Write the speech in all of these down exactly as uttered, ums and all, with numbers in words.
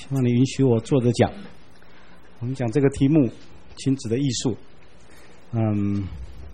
希望你允许我坐着讲。我们讲这个题目，亲子的艺术。嗯，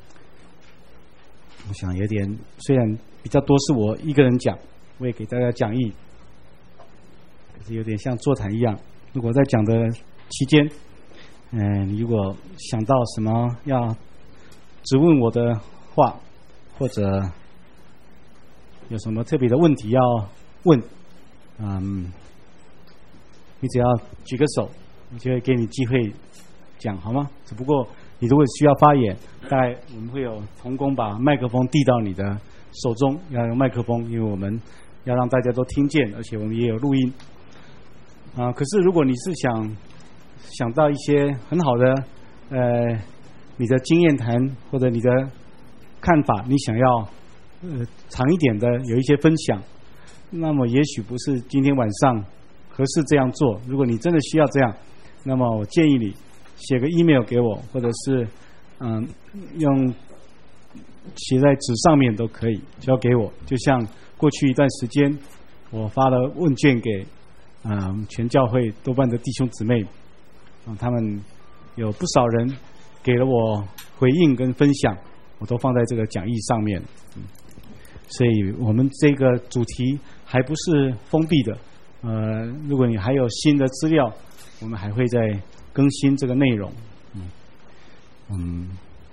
我想有点，虽然比较多是我一个人讲，我也给大家讲义，可是有点像座谈一样。如果在讲的期间，嗯，你如果想到什么要质问我的话，或者有什么特别的问题要问，嗯，你只要举个手，我就会给你机会讲，好吗？只不过你如果需要发言，大概我们会有同工把麦克风递到你的手中，要用麦克风，因为我们要让大家都听见，而且我们也有录音。啊，可是如果你是想想到一些很好的呃你的经验谈或者你的看法，你想要呃长一点的有一些分享，那么也许不是今天晚上合适这样做。如果你真的需要这样，那么我建议你写个 email 给我，或者是嗯用写在纸上面都可以交给我。就像过去一段时间我发了问卷给啊、嗯、全教会多半的弟兄姊妹，啊，他们有不少人给了我回应跟分享，我都放在这个讲义上面。嗯，所以我们这个主题还不是封闭的，呃，如果你还有新的资料，我们还会再更新这个内容。嗯，嗯，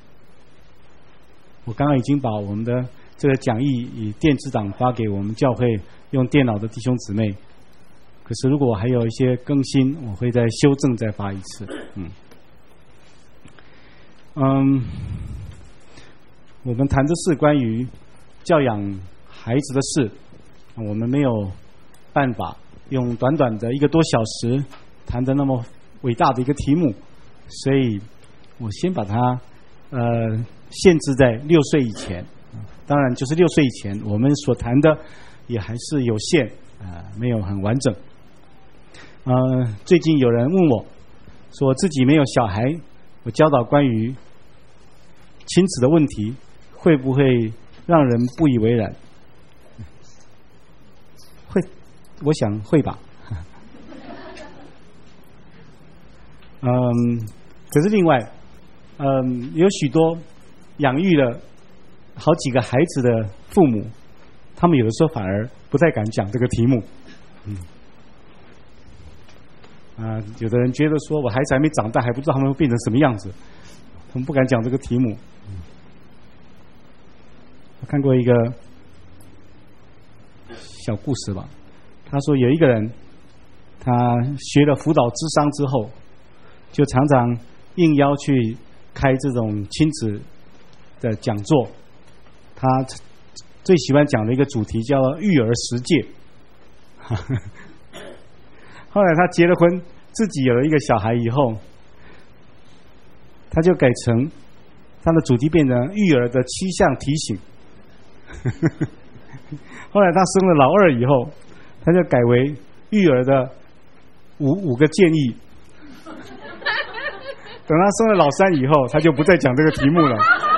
我刚刚已经把我们的这个讲义以电子档发给我们教会用电脑的弟兄姊妹。可是如果还有一些更新，我会再修正再发一次。嗯，嗯，我们谈的是关于教养孩子的事，我们没有办法用短短的一个多小时谈的那么伟大的一个题目，所以我先把它呃限制在六岁以前。当然，就是六岁以前，我们所谈的也还是有限，啊、呃，没有很完整。呃，最近有人问我，说自己没有小孩，我教导关于亲子的问题，会不会让人不以为然？会，我想会吧。嗯，可是另外，嗯，有许多养育了好几个孩子的父母，他们有的时候反而不太敢讲这个题目。嗯。啊、呃，有的人觉得说我孩子还没长大，还不知道他们会变成什么样子，他们不敢讲这个题目。嗯、我看过一个小故事吧，他说有一个人，他学了辅导諮商之后，就常常应邀去开这种亲子的讲座。他最喜欢讲的一个主题叫育儿十诫。后来他结了婚，自己有了一个小孩以后，他就改成他的主题变成育儿的七项提醒。后来他生了老二以后，他就改为育儿的五五个建议。等他生了老三以后，他就不再讲这个题目了。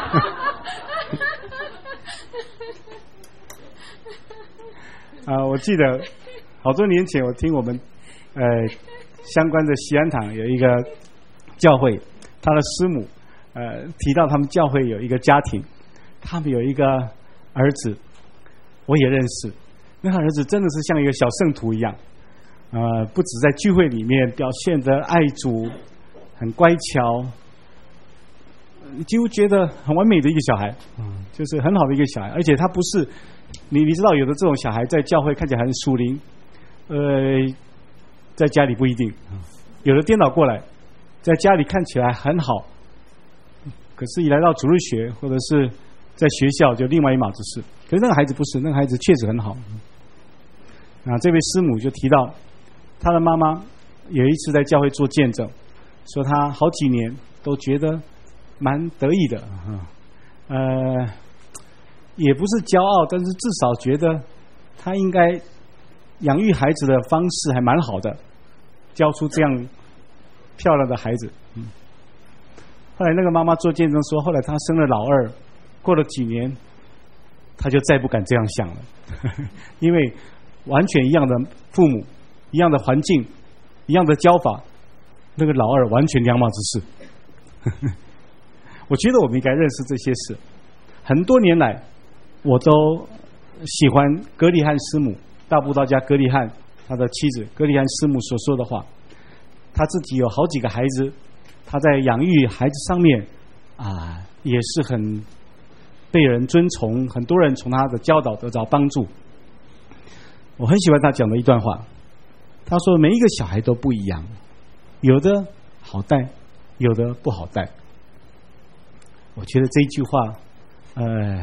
啊，我记得好多年前我听我们呃相关的西安堂有一个教会，他的师母呃提到他们教会有一个家庭，他们有一个儿子，我也认识，那个儿子真的是像一个小圣徒一样，呃不止在聚会里面表现得爱主，很乖巧，你几乎觉得很完美的一个小孩，嗯，就是很好的一个小孩。而且他不是你你知道有的这种小孩在教会看起来很属灵，呃在家里不一定，有的颠倒过来，在家里看起来很好，可是一来到主日学或者是在学校就另外一码子事。可是那个孩子不是，那个孩子确实很好。啊，这位师母就提到他的妈妈有一次在教会做见证，说他好几年都觉得蛮得意的，呃，也不是骄傲，但是至少觉得他应该养育孩子的方式还蛮好的，教出这样漂亮的孩子。嗯，后来那个妈妈做见证说，后来他生了老二，过了几年，他就再不敢这样想了，因为完全一样的父母，一样的环境， 一样的教法，那个老二完全两码子事。我觉得我们应该认识这些事。很多年来，我都喜欢格里汉师母，大布道家格里汉他的妻子格里汉师母所说的话。他自己有好几个孩子，他在养育孩子上面啊，也是很被人尊崇，很多人从他的教导得到帮助。我很喜欢他讲的一段话，他说每一个小孩都不一样，有的好带，有的不好带。我觉得这一句话呃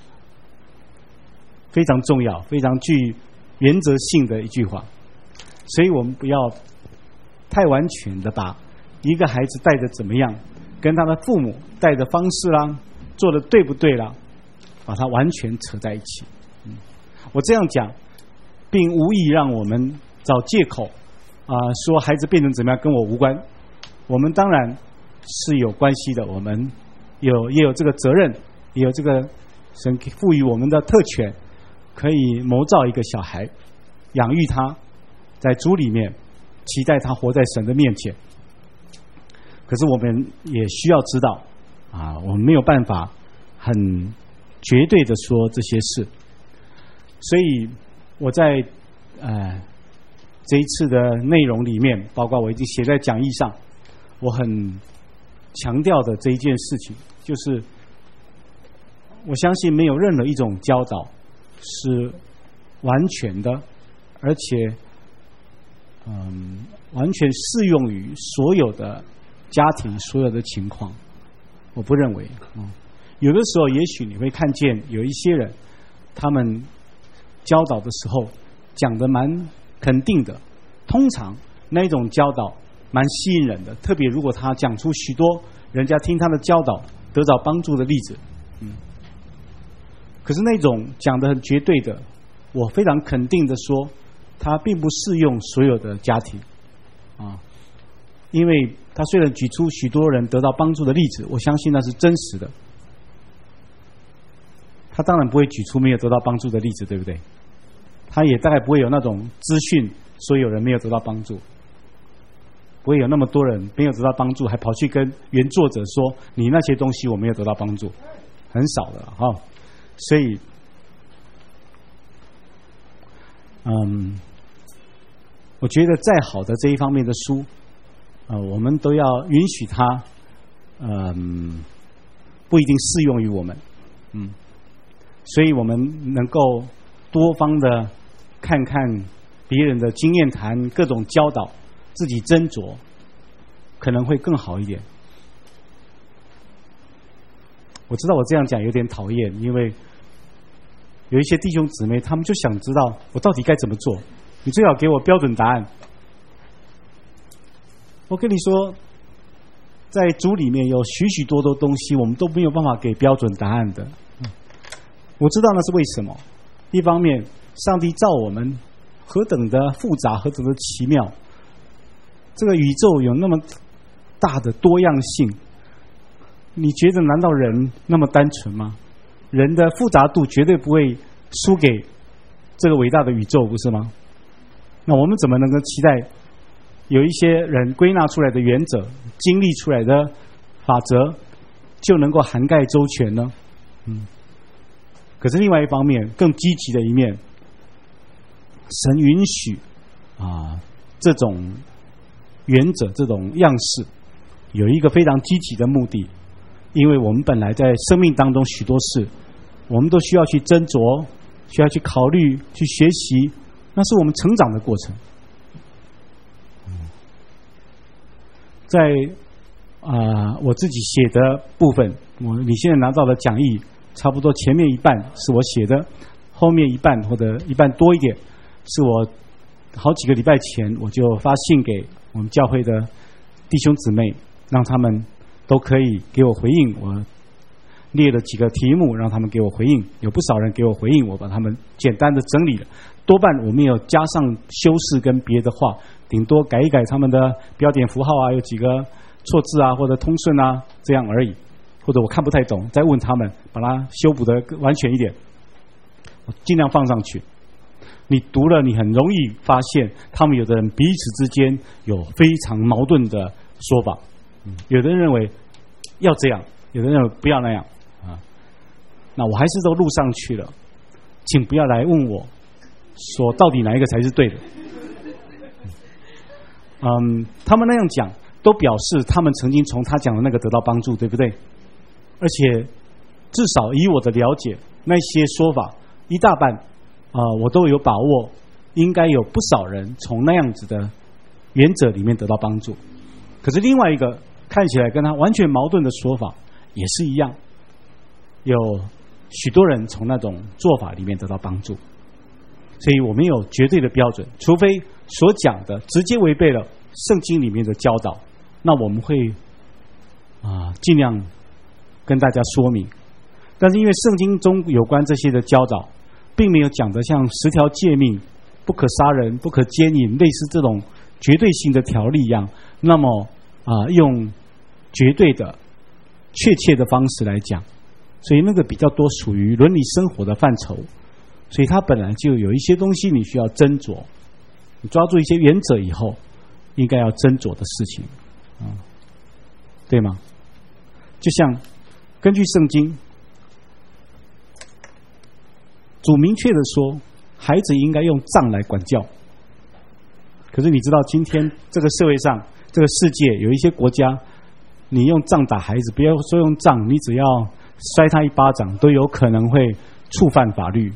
非常重要，非常具原则性的一句话，所以我们不要太完全的把一个孩子带的怎么样，跟他的父母带的方式啦，做的对不对啦，把它完全扯在一起。嗯，我这样讲，并无意让我们找借口啊、呃，说孩子变成怎么样跟我无关。我们当然是有关系的，我们有也有这个责任，也有这个神赋予我们的特权，可以谋造一个小孩，养育他，在主里面。期待他活在神的面前，可是我们也需要知道啊，我们没有办法很绝对的说这些事，所以我在呃这一次的内容里面，包括我已经写在讲义上，我很强调的这一件事情，就是我相信没有任何一种教导是完全的，而且嗯，完全适用于所有的家庭、所有的情况，我不认为。嗯，有的时候，也许你会看见有一些人，他们教导的时候讲得蛮肯定的，通常那一种教导蛮吸引人的，特别如果他讲出许多人家听他的教导得到帮助的例子。嗯，可是那种讲得很绝对的，我非常肯定的说，它并不适用所有的家庭啊，因为他虽然举出许多人得到帮助的例子，我相信那是真实的。他当然不会举出没有得到帮助的例子，对不对？他也大概不会有那种资讯说有人没有得到帮助，不会有那么多人没有得到帮助还跑去跟原作者说你那些东西我没有得到帮助，很少的哈。所以嗯，我觉得再好的这一方面的书，呃，我们都要允许它，嗯，不一定适用于我们，嗯，所以我们能够多方的看看别人的经验谈，各种教导，自己斟酌，可能会更好一点。我知道我这样讲有点讨厌，因为有一些弟兄姊妹，他们就想知道我到底该怎么做，你最好给我标准答案。我跟你说，在主里面有许许多多东西，我们都没有办法给标准答案的。我知道那是为什么。一方面，上帝造我们何等的复杂，何等的奇妙，这个宇宙有那么大的多样性，你觉得难道人那么单纯吗？人的复杂度绝对不会输给这个伟大的宇宙，不是吗？那我们怎么能够期待有一些人归纳出来的原则、经历出来的法则就能够涵盖周全呢？嗯。可是另外一方面，更积极的一面，神允许啊这种原则、这种样式，有一个非常积极的目的。因为我们本来在生命当中许多事，我们都需要去斟酌，需要去考虑，去学习，那是我们成长的过程。在啊、呃、我自己写的部分，我你现在拿到的讲义，差不多前面一半是我写的，后面一半或者一半多一点，是我好几个礼拜前我就发信给我们教会的弟兄姊妹，让他们都可以给我回应。我列了几个题目让他们给我回应，有不少人给我回应，我把他们简单的整理了，多半我没有加上修饰跟别的话，顶多改一改他们的标点符号啊，有几个错字啊或者通顺啊这样而已，或者我看不太懂再问他们把它修补的完全一点，我尽量放上去。 你读了，你很容易发现，他们有的人彼此之间有非常矛盾的说法。有的人认为要这样，有的人认为不要那样啊。那我还是都录上去了，请不要来问我，说到底哪一个才是对的。嗯，他们那样讲，都表示他们曾经从他讲的那个得到帮助，对不对？而且至少以我的了解，那些说法一大半啊、呃，我都有把握，应该有不少人从那样子的原则里面得到帮助。可是另外一个看起来跟他完全矛盾的说法也是一样，有许多人从那种做法里面得到帮助。所以我们有绝对的标准，除非所讲的直接违背了圣经里面的教导，那我们会啊、呃、尽量跟大家说明。但是因为圣经中有关这些的教导，并没有讲得像十条诫命、不可杀人、不可奸淫类似这种绝对性的条例一样，那么啊、呃、用绝对的确切的方式来讲，所以那个比较多属于伦理生活的范畴。所以它本来就有一些东西你需要斟酌，你抓住一些原则以后，应该要斟酌的事情，啊，对吗？就像根据圣经，主明确的说，孩子应该用杖来管教。可是你知道，今天这个社会上，这个世界有一些国家，你用杖打孩子，不要说用杖，你只要摔他一巴掌，都有可能会触犯法律。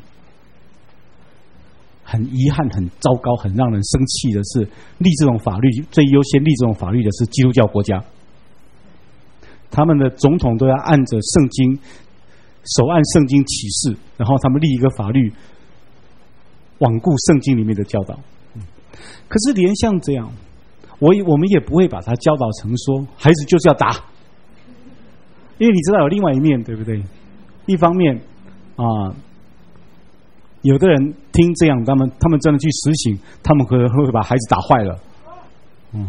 很遗憾、很糟糕、很让人生气的是，立这种法律最优先立这种法律的是基督教国家，他们的总统都要按着圣经，手按圣经启示，然后他们立一个法律，罔顾圣经里面的教导。可是连像这样，我我们也不会把它教导成说孩子就是要打，因为你知道有另外一面，对不对？一方面啊。呃有的人听这样，他们他们真的去实行，他们可能会把孩子打坏了。嗯。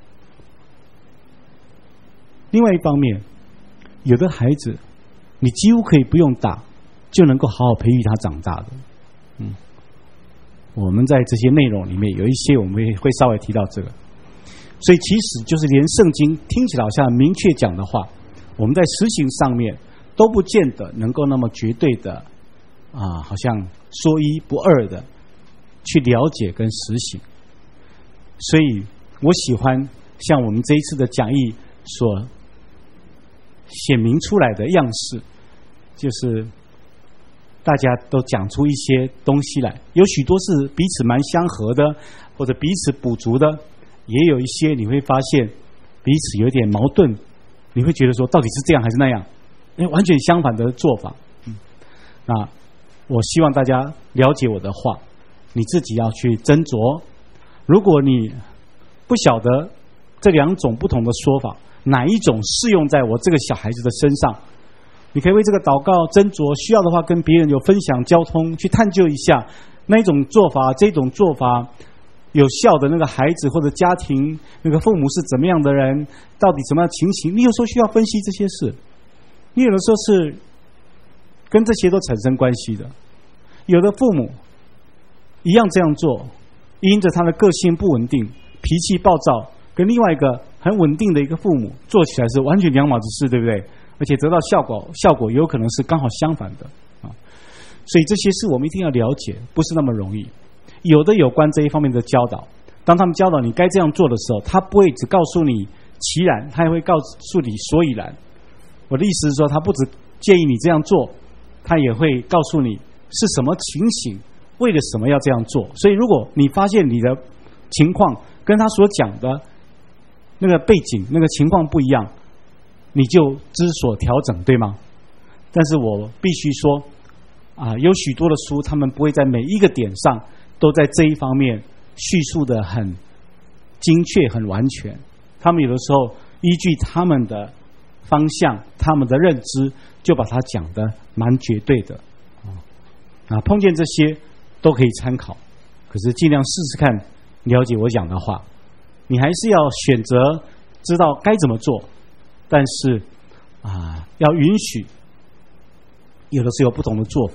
另外一方面，有的孩子，你几乎可以不用打，就能够好好培育他长大的。嗯。我们在这些内容里面有一些，我们会稍微提到这个。所以其实就是连圣经听起来好像明确讲的话，我们在实行上面都不见得能够那么绝对的。啊，好像说一不二的去了解跟实行，所以我喜欢像我们这一次的讲义所显明出来的样式，就是大家都讲出一些东西来，有许多是彼此蛮相合的，或者彼此补足的，也有一些你会发现彼此有点矛盾，你会觉得说到底是这样还是那样，哎，完全相反的做法。嗯，那我希望大家了解我的话，你自己要去斟酌。如果你不晓得这两种不同的说法哪一种适用在我这个小孩子的身上，你可以为这个祷告斟酌，需要的话跟别人有分享交通，去探究一下那一种做法，这种做法有效的那个孩子或者家庭，那个父母是怎么样的人，到底什么样的情形，你有时候需要分析这些事，你有的时候是跟这些都产生关系的。有的父母一样这样做，因着他的个性不稳定，脾气暴躁，跟另外一个很稳定的一个父母做起来是完全两码子事，对不对？而且得到效果效果有可能是刚好相反的啊。所以这些事我们一定要了解，不是那么容易。有的有关这一方面的教导，当他们教导你该这样做的时候，他不会只告诉你其然，他也会告诉你所以然。我的意思是说，他不只建议你这样做，他也会告诉你是什么情形，为了什么要这样做。所以如果你发现你的情况跟他所讲的那个背景那个情况不一样，你就知所调整，对吗？但是我必须说啊，有许多的书他们不会在每一个点上都在这一方面叙述的很精确很完全，他们有的时候依据他们的方向他们的认知就把它讲得蛮绝对的啊，碰见这些都可以参考，可是尽量试试看了解我讲的话，你还是要选择知道该怎么做，但是啊，要允许有的是有不同的做法，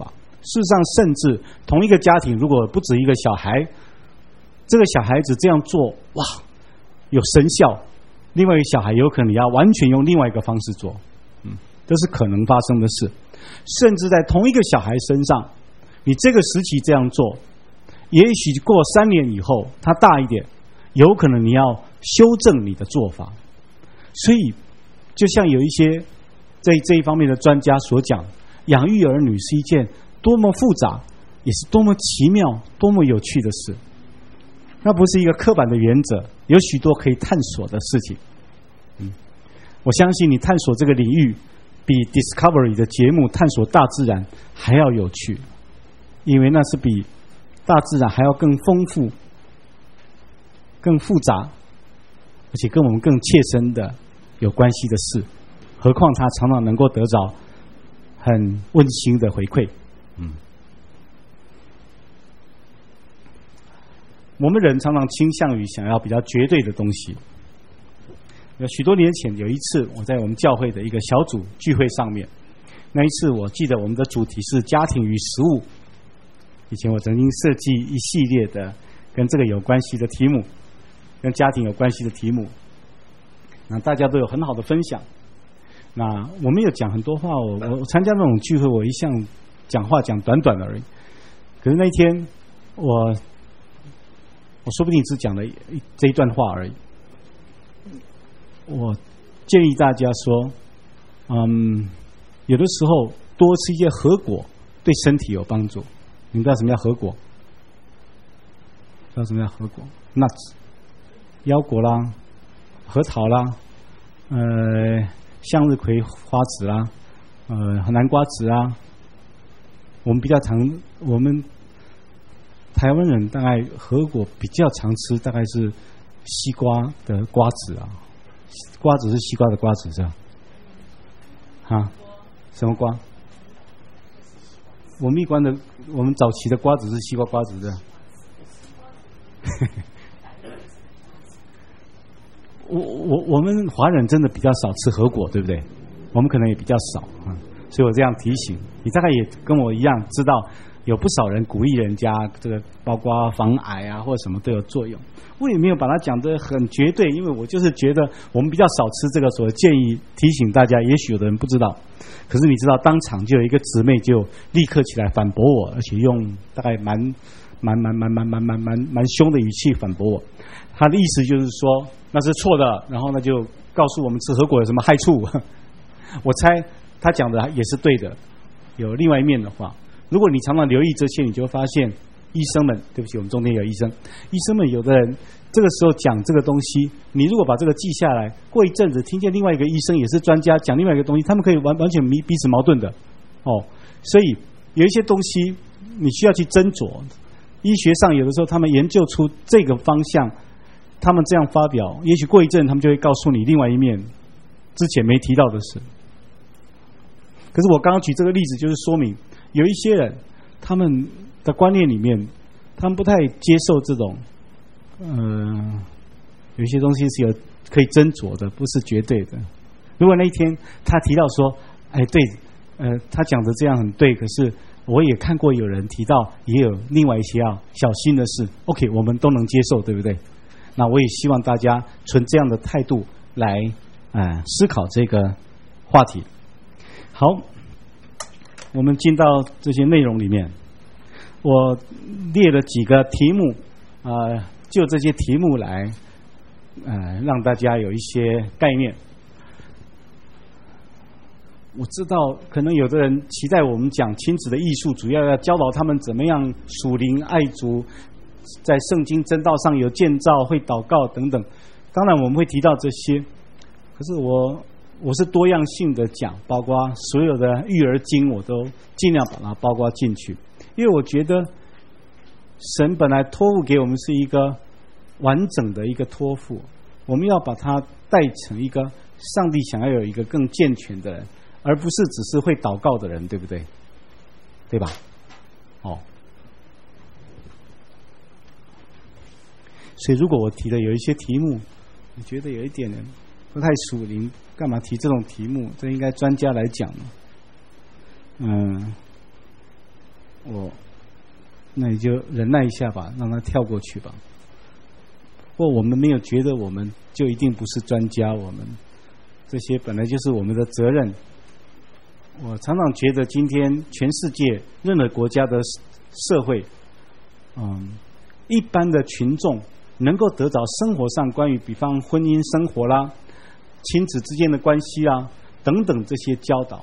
事实上，甚至同一个家庭，如果不止一个小孩，这个小孩子这样做，哇，有生效，另外一个小孩有可能要完全用另外一个方式做，嗯，这是可能发生的事。甚至在同一个小孩身上，你这个时期这样做，也许过三年以后，他大一点，有可能你要修正你的做法。所以，就像有一些在这一方面的专家所讲，养育儿女是一件多么复杂，也是多么奇妙、多么有趣的事。那不是一个刻板的原则，有许多可以探索的事情。嗯，我相信你探索这个领域，比 Discovery 的节目探索大自然还要有趣，因为那是比大自然还要更丰富、更复杂，而且跟我们更切身的有关系的事。何况它常常能够得着很温馨的回馈。嗯，我们人常常倾向于想要比较绝对的东西。许多年前有一次，我在我们教会的一个小组聚会上面，那一次我记得我们的主题是家庭与食物。以前我曾经设计一系列的跟这个有关系的题目，跟家庭有关系的题目，那大家都有很好的分享。那我没有讲很多话，我我参加那种聚会，我一向讲话讲短短的而已。可是那一天，我我说不定只讲了这一段话而已。我建议大家说，嗯，有的时候多吃一些核果对身体有帮助。你知道什么叫核果？知道什么叫核果 ？nuts， 腰果啦，核桃啦，呃，向日葵花籽啦，呃，南瓜籽啦。我们比较常，我们台湾人大概核果比较常吃，大概是西瓜的瓜子啊。瓜子是西瓜的瓜子是吧？啊，什么瓜？我们一般的，我们早期的瓜子是西瓜瓜子的。我我我们华人真的比较少吃核果，对不对？我们可能也比较少啊，所以我这样提醒你，大概也跟我一样知道。有不少人鼓励人家，这个包括防癌啊或者什么都有作用。我也没有把它讲得很绝对，因为我就是觉得我们比较少吃这个，所以建议提醒大家。也许有的人不知道，可是你知道，当场就有一个姊妹就立刻起来反驳我，而且用大概蛮蛮蛮蛮蛮蛮蛮蛮蛮凶的语气反驳我。他的意思就是说那是错的，然后呢就告诉我们吃核果有什么害处。我猜他讲的也是对的，有另外一面的话。如果你常常留意这些，你就会发现，医生们，对不起，我们中间有医生，医生们有的人这个时候讲这个东西，你如果把这个记下来，过一阵子听见另外一个医生也是专家讲另外一个东西，他们可以完完全彼此矛盾的，哦，所以有一些东西你需要去斟酌。医学上有的时候他们研究出这个方向，他们这样发表，也许过一阵他们就会告诉你另外一面之前没提到的事。可是我刚刚举这个例子，就是说明。有一些人，他们的观念里面，他们不太接受这种，呃，有一些东西是有可以斟酌的，不是绝对的。如果那一天他提到说，哎，对，呃，他讲的这样很对，可是我也看过有人提到，也有另外一些要小心的事。OK， 我们都能接受，对不对？那我也希望大家存这样的态度来，呃，思考这个话题。好。我们进到这些内容里面，我列了几个题目，呃，就这些题目来，呃，让大家有一些概念。我知道，可能有的人期待我们讲亲子的艺术，主要要教导他们怎么样属灵爱主，在圣经真道上有建造、会祷告等等。当然，我们会提到这些，可是我。我是多样性的讲，包括所有的育儿经，我都尽量把它包括进去，因为我觉得神本来托付给我们是一个完整的一个托付，我们要把它带成一个上帝想要有一个更健全的人，而不是只是会祷告的人，对不对？对吧？哦，所以如果我提的有一些题目，你觉得有一点不太属灵。干嘛提这种题目？这应该专家来讲。嗯， 我那你就忍耐一下吧，让他跳过去吧。不过我们没有觉得我们就一定不是专家，我们这些本来就是我们的责任。我常常觉得今天全世界任何国家的社会，嗯，一般的群众能够得到生活上关于比方婚姻生活啦、亲子之间的关系啊等等这些教导，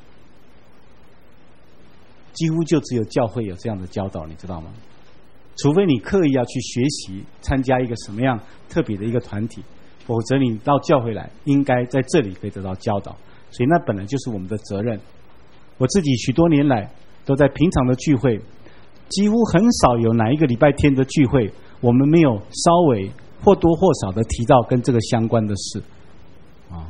几乎就只有教会有这样的教导，你知道吗？除非你刻意要去学习参加一个什么样特别的一个团体，否则你到教会来应该在这里可以得到教导，所以那本来就是我们的责任。我自己许多年来都在平常的聚会，几乎很少有哪一个礼拜天的聚会我们没有稍微或多或少的提到跟这个相关的事啊。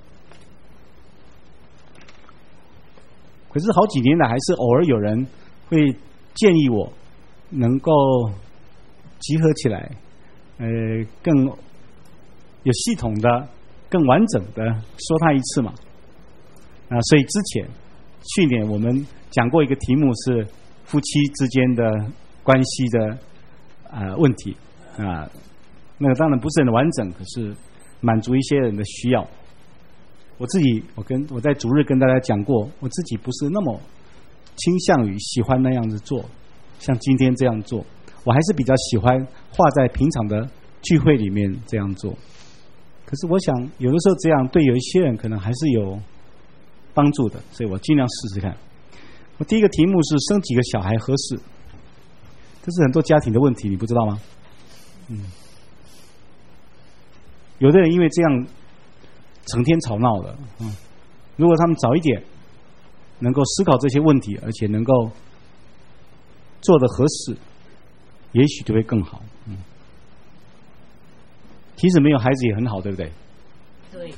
可是好几年来还是偶尔有人会建议我能够集合起来，呃，更有系统的、更完整的说他一次嘛。啊，所以之前去年我们讲过一个题目是夫妻之间的关系的呃问题啊，那个当然不是很完整，可是满足一些人的需要。我自己，我跟我在主日跟大家讲过，我自己不是那么倾向于喜欢那样子做，像今天这样做，我还是比较喜欢画在平常的聚会里面这样做。可是我想，有的时候这样对有一些人可能还是有帮助的，所以我尽量试试看。我第一个题目是生几个小孩合适，这是很多家庭的问题，你不知道吗？嗯，有的人因为这样成天吵闹的，嗯，如果他们早一点能够思考这些问题，而且能够做得合适，也许就会更好。嗯，其实没有孩子也很好，对不对？ 对。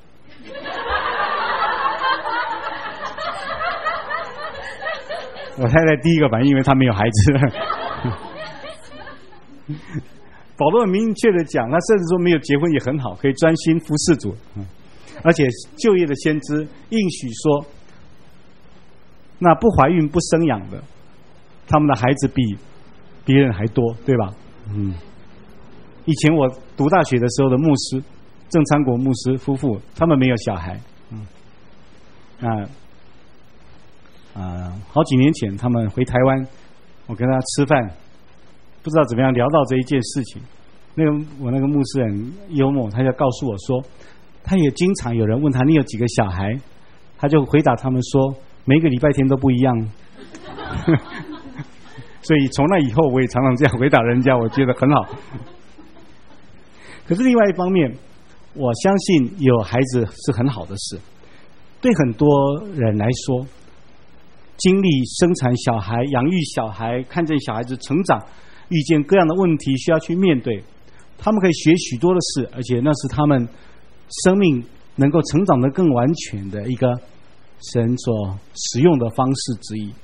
我太太第一个反应，因为她没有孩子。保罗很明确的讲，他甚至说没有结婚也很好，可以专心服侍主。嗯，而且旧约的先知应许说，那不怀孕不生养的，他们的孩子比别人还多，对吧？嗯，以前我读大学的时候的牧师郑昌国牧师夫妇，他们没有小孩。嗯，啊啊，好几年前他们回台湾，我跟他吃饭，不知道怎么样聊到这一件事情。那个我那个牧师很幽默，他就告诉我说，他也经常有人问他你有几个小孩，他就回答他们说每个礼拜天都不一样。所以从那以后我也常常这样回答人家，我觉得很好。可是另外一方面，我相信有孩子是很好的事，对很多人来说，经历生产小孩、养育小孩、看见小孩子成长，遇见各样的问题需要去面对，他们可以学许多的事，而且那是他们生命能够成长得更完全的一个神所使用的方式之一。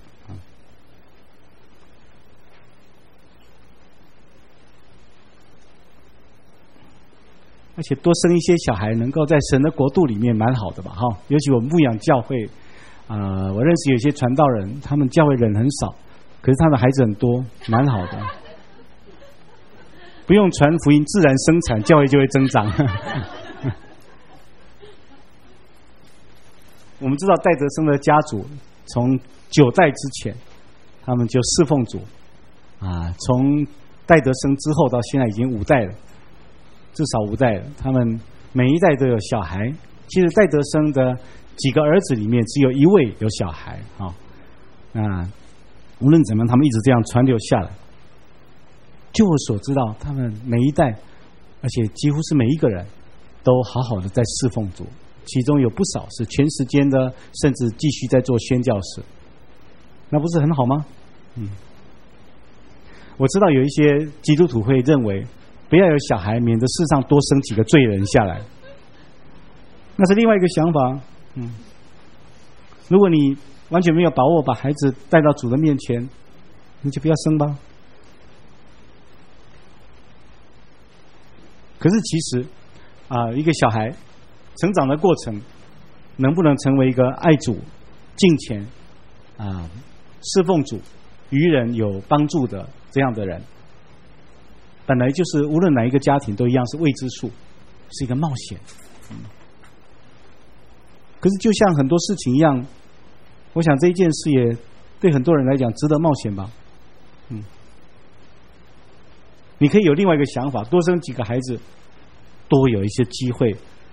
而且多生一些小孩，能够在神的国度里面蛮好的吧，哈。尤其我们牧养教会，啊、呃，我认识有些传道人，他们教会人很少，可是他的孩子很多，蛮好的。不用传福音，自然生产，教会就会增长。我们知道戴德生的家族从九代之前，他们就侍奉主，啊，从戴德生之后到现在已经五代了。至少五代了，他们每一代都有小孩。其实戴德生的几个儿子里面，只有一位有小孩啊。啊，无论怎么样，他们一直这样传流下来。就我所知道，他们每一代，而且几乎是每一个人都好好的在侍奉主，其中有不少是全时间的，甚至继续在做宣教士。那不是很好吗？嗯，我知道有一些基督徒会认为，不要有小孩，免得世上多生几个罪人下来，那是另外一个想法。嗯，如果你完全没有把握把孩子带到主的面前，你就不要生吧。可是其实啊、呃，一个小孩成长的过程，能不能成为一个爱主、敬虔啊、侍奉主， 于人有帮助的这样的人，本来就是无论哪一个家庭都一样是未知数，是一个冒险。嗯，可是就像很多事情一样，我想这一件事也对很多人来讲值得冒险吧。嗯，你可以有另外一个想法，多生几个孩子，多有一些机会，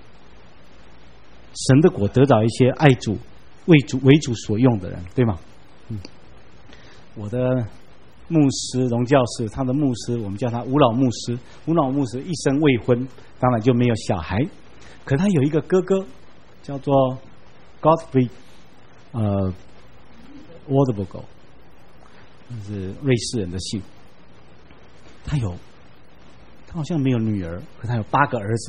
神的国得到一些爱主、为主为主所用的人，对吗？嗯，我的牧师荣教士，他的牧师我们叫他吴老牧师。吴老牧师一生未婚，当然就没有小孩，可他有一个哥哥叫做 Godfrey 呃 Wardbogo， 是瑞士人的姓。他有他好像没有女儿，可他有八个儿子。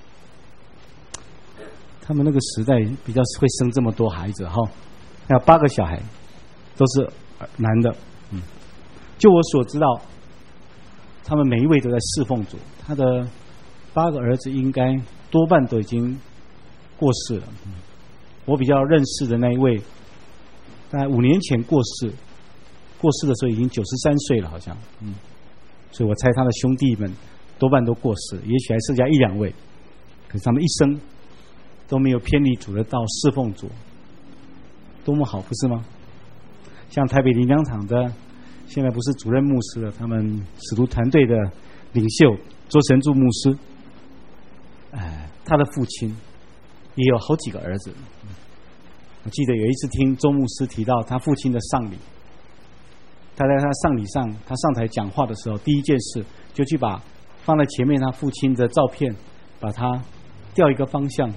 他们那个时代比较会生这么多孩子哈，还有八个小孩都是男的。嗯，就我所知道，他们每一位都在侍奉主。他的八个儿子应该多半都已经过世了。嗯，我比较认识的那一位，大概五年前过世，过世的时候已经九十三岁了，好像。嗯，所以我猜他的兄弟们多半都过世，也许还剩下一两位。可是他们一生都没有偏离主的道，侍奉主，多么好，不是吗？像台北灵粮堂的，现在不是主任牧师了，他们使徒团队的领袖周神柱牧师，哎，他的父亲也有好几个儿子。我记得有一次听周牧师提到他父亲的丧礼，他在他丧礼上，他上台讲话的时候，第一件事就去把放在前面他父亲的照片，把它调一个方向，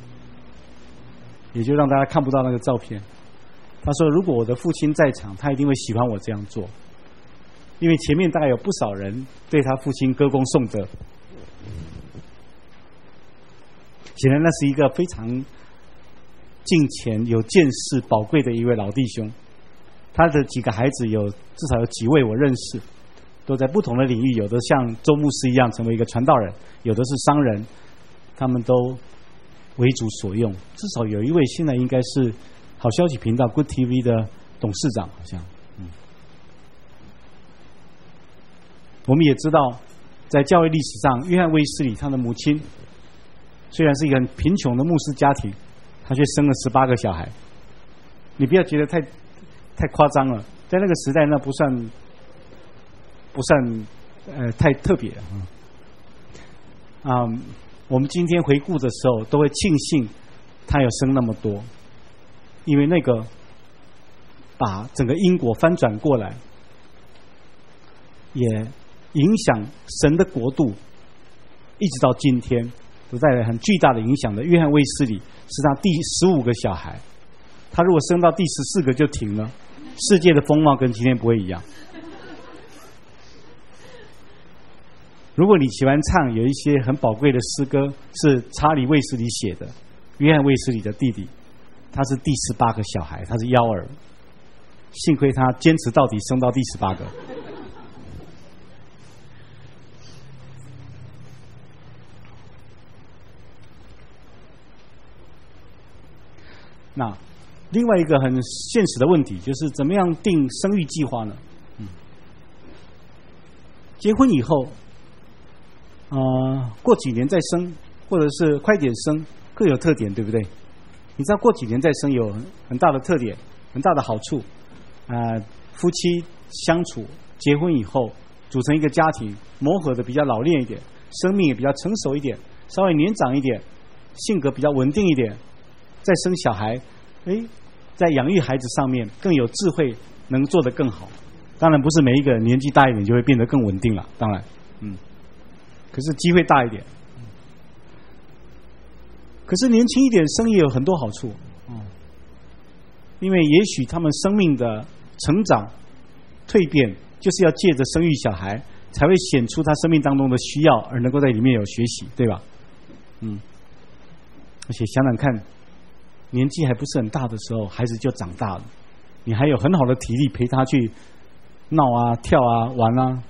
也就让大家看不到那个照片。他说如果我的父亲在场，他一定会喜欢我这样做，因为前面大概有不少人对他父亲歌功颂德。显然那是一个非常敬虔有见识宝贵的一位老弟兄。他的几个孩子有至少有几位我认识，都在不同的领域，有的像周牧师一样成为一个传道人，有的是商人，他们都为主所用。至少有一位现在应该是好消息频道 Good T V 的董事长，好像。嗯，我们也知道，在教会历史上，约翰卫斯理他的母亲虽然是一个很贫穷的牧师家庭，他却生了十八个小孩。你不要觉得太太夸张了，在那个时代那不算不算呃太特别啊、嗯。我们今天回顾的时候，都会庆幸他有生那么多，因为那个把整个因果翻转过来，也影响神的国度，一直到今天都带来很巨大的影响的。约翰卫斯理是他第十五个小孩，他如果生到第十四个就停了，世界的风貌跟今天不会一样。如果你喜欢唱有一些很宝贵的诗歌，是查理卫斯理写的，约翰卫斯理的弟弟，他是第十八个小孩，他是幺儿，幸亏他坚持到底，生到第十八个。那另外一个很现实的问题就是怎么样定生育计划呢？嗯，结婚以后，呃，过几年再生，或者是快点生，各有特点，对不对？你知道过几年再生有很大的特点，很大的好处。呃，夫妻相处，结婚以后组成一个家庭，磨合的比较老练一点，生命也比较成熟一点，稍微年长一点，性格比较稳定一点，再生小孩，哎，在养育孩子上面更有智慧，能做得更好。当然不是每一个人年纪大一点就会变得更稳定了，当然，嗯，可是机会大一点。可是年轻一点生也有很多好处，嗯，因为也许他们生命的成长、蜕变，就是要借着生育小孩，才会显出他生命当中的需要，而能够在里面有学习，对吧？嗯，而且想想看，年纪还不是很大的时候，孩子就长大了，你还有很好的体力陪他去闹啊、跳啊、玩啊。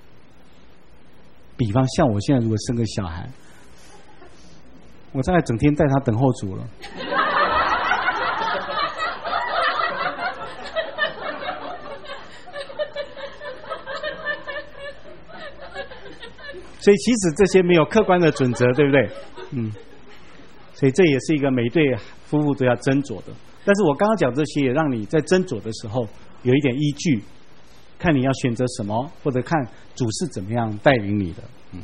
比方像我现在如果生个小孩，我大概整天带他等候主了。 所以其实这些没有客观的准则，对不对？嗯，所以这也是一个每对夫妇都要斟酌的。但是我刚刚讲这些，也让你在斟酌的时候有一点依据，看你要选择什么，或者看主是怎么样带领你的。嗯，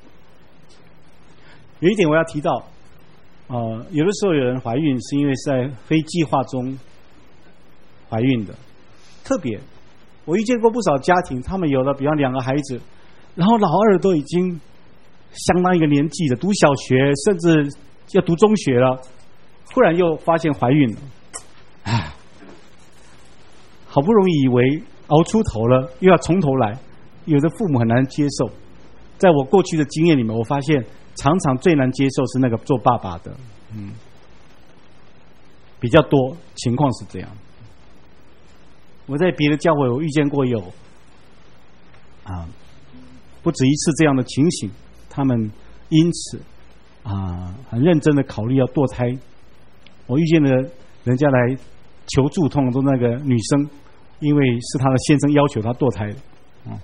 有一点我要提到，呃，有的时候有人怀孕是因为是在非计划中怀孕的，特别我遇见过不少家庭，他们有了比方两个孩子，然后老二都已经相当一个年纪了，读小学甚至要读中学了，忽然又发现怀孕了，唉，好不容易以为熬出头了，又要从头来，有的父母很难接受。在我过去的经验里面，我发现常常最难接受是那个做爸爸的，嗯，比较多情况是这样。我在别的教会我遇见过有啊不止一次这样的情形，他们因此啊很认真的考虑要堕胎。我遇见的人家来求助，通常都那个女生，因为是她的先生要求她堕胎的。嗯，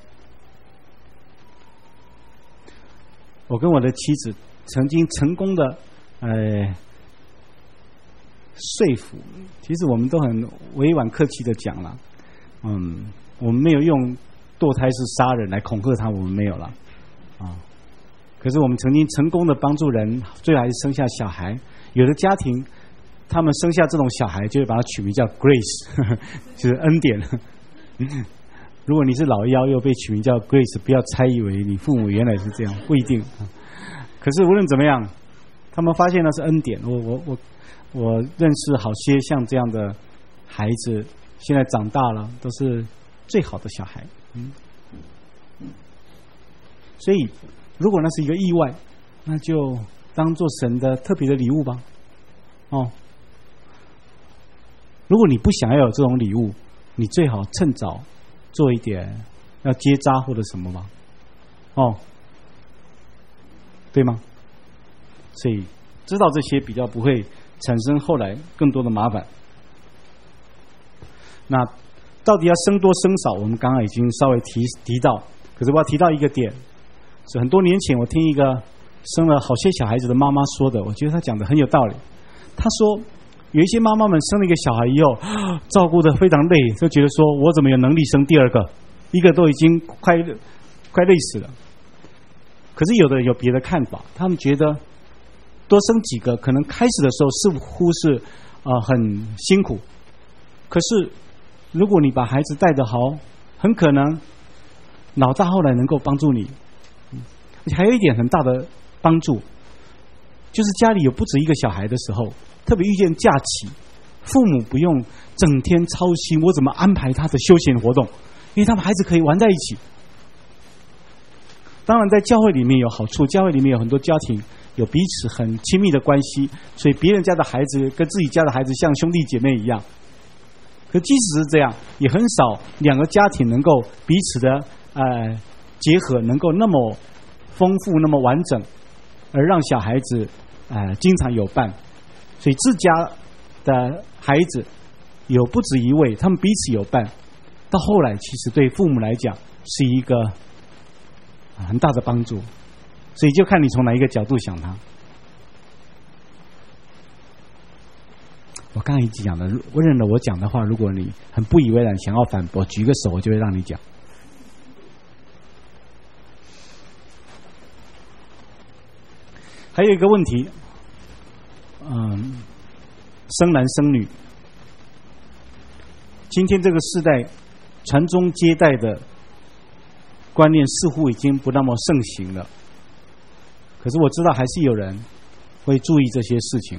我跟我的妻子曾经成功的呃说服，其实我们都很委婉客气的讲了，嗯，我们没有用堕胎是杀人来恐吓他，我们没有了啊。可是我们曾经成功的帮助人，最后还是生下小孩。有的家庭，他们生下这种小孩，就会把它取名叫 Grace， 呵呵就是恩典。如果你是老幺又被取名叫 Grace， 不要猜以为你父母原来是这样，不一定。可是无论怎么样，他们发现那是恩典。我我我我认识好些像这样的孩子，现在长大了，都是最好的小孩。嗯，所以如果那是一个意外，那就当做神的特别的礼物吧。哦，如果你不想要有这种礼物，你最好趁早做一点，要结扎或者什么吧。哦，对吗？所以知道这些比较不会产生后来更多的麻烦。那到底要生多生少，我们刚刚已经稍微提提到，可是我要提到一个点，是很多年前我听一个生了好些小孩子的妈妈说的，我觉得她讲的很有道理。她说有一些妈妈们生了一个小孩以后，照顾得非常累，就觉得说我怎么有能力生第二个，一个都已经快快累死了。可是有的有别的看法，他们觉得多生几个，可能开始的时候似乎是啊、呃、很辛苦，可是如果你把孩子带得好，很可能老大后来能够帮助你。还有一点很大的帮助，就是家里有不止一个小孩的时候，特别遇见假期，父母不用整天操心我怎么安排他的休闲活动，因为他们孩子可以玩在一起。当然在教会里面有好处，教会里面有很多家庭有彼此很亲密的关系，所以别人家的孩子跟自己家的孩子像兄弟姐妹一样。可即使是这样，也很少两个家庭能够彼此的呃结合，能够那么丰富那么完整，而让小孩子呃经常有伴。所以自家的孩子有不止一位，他们彼此有伴，到后来其实对父母来讲是一个很大的帮助。所以就看你从哪一个角度想它。我刚才已经讲了，我认了我讲的话，如果你很不以为然想要反驳，举个手我就会让你讲。还有一个问题，嗯，生男生女，今天这个时代传宗接代的观念似乎已经不那么盛行了，可是我知道还是有人会注意这些事情。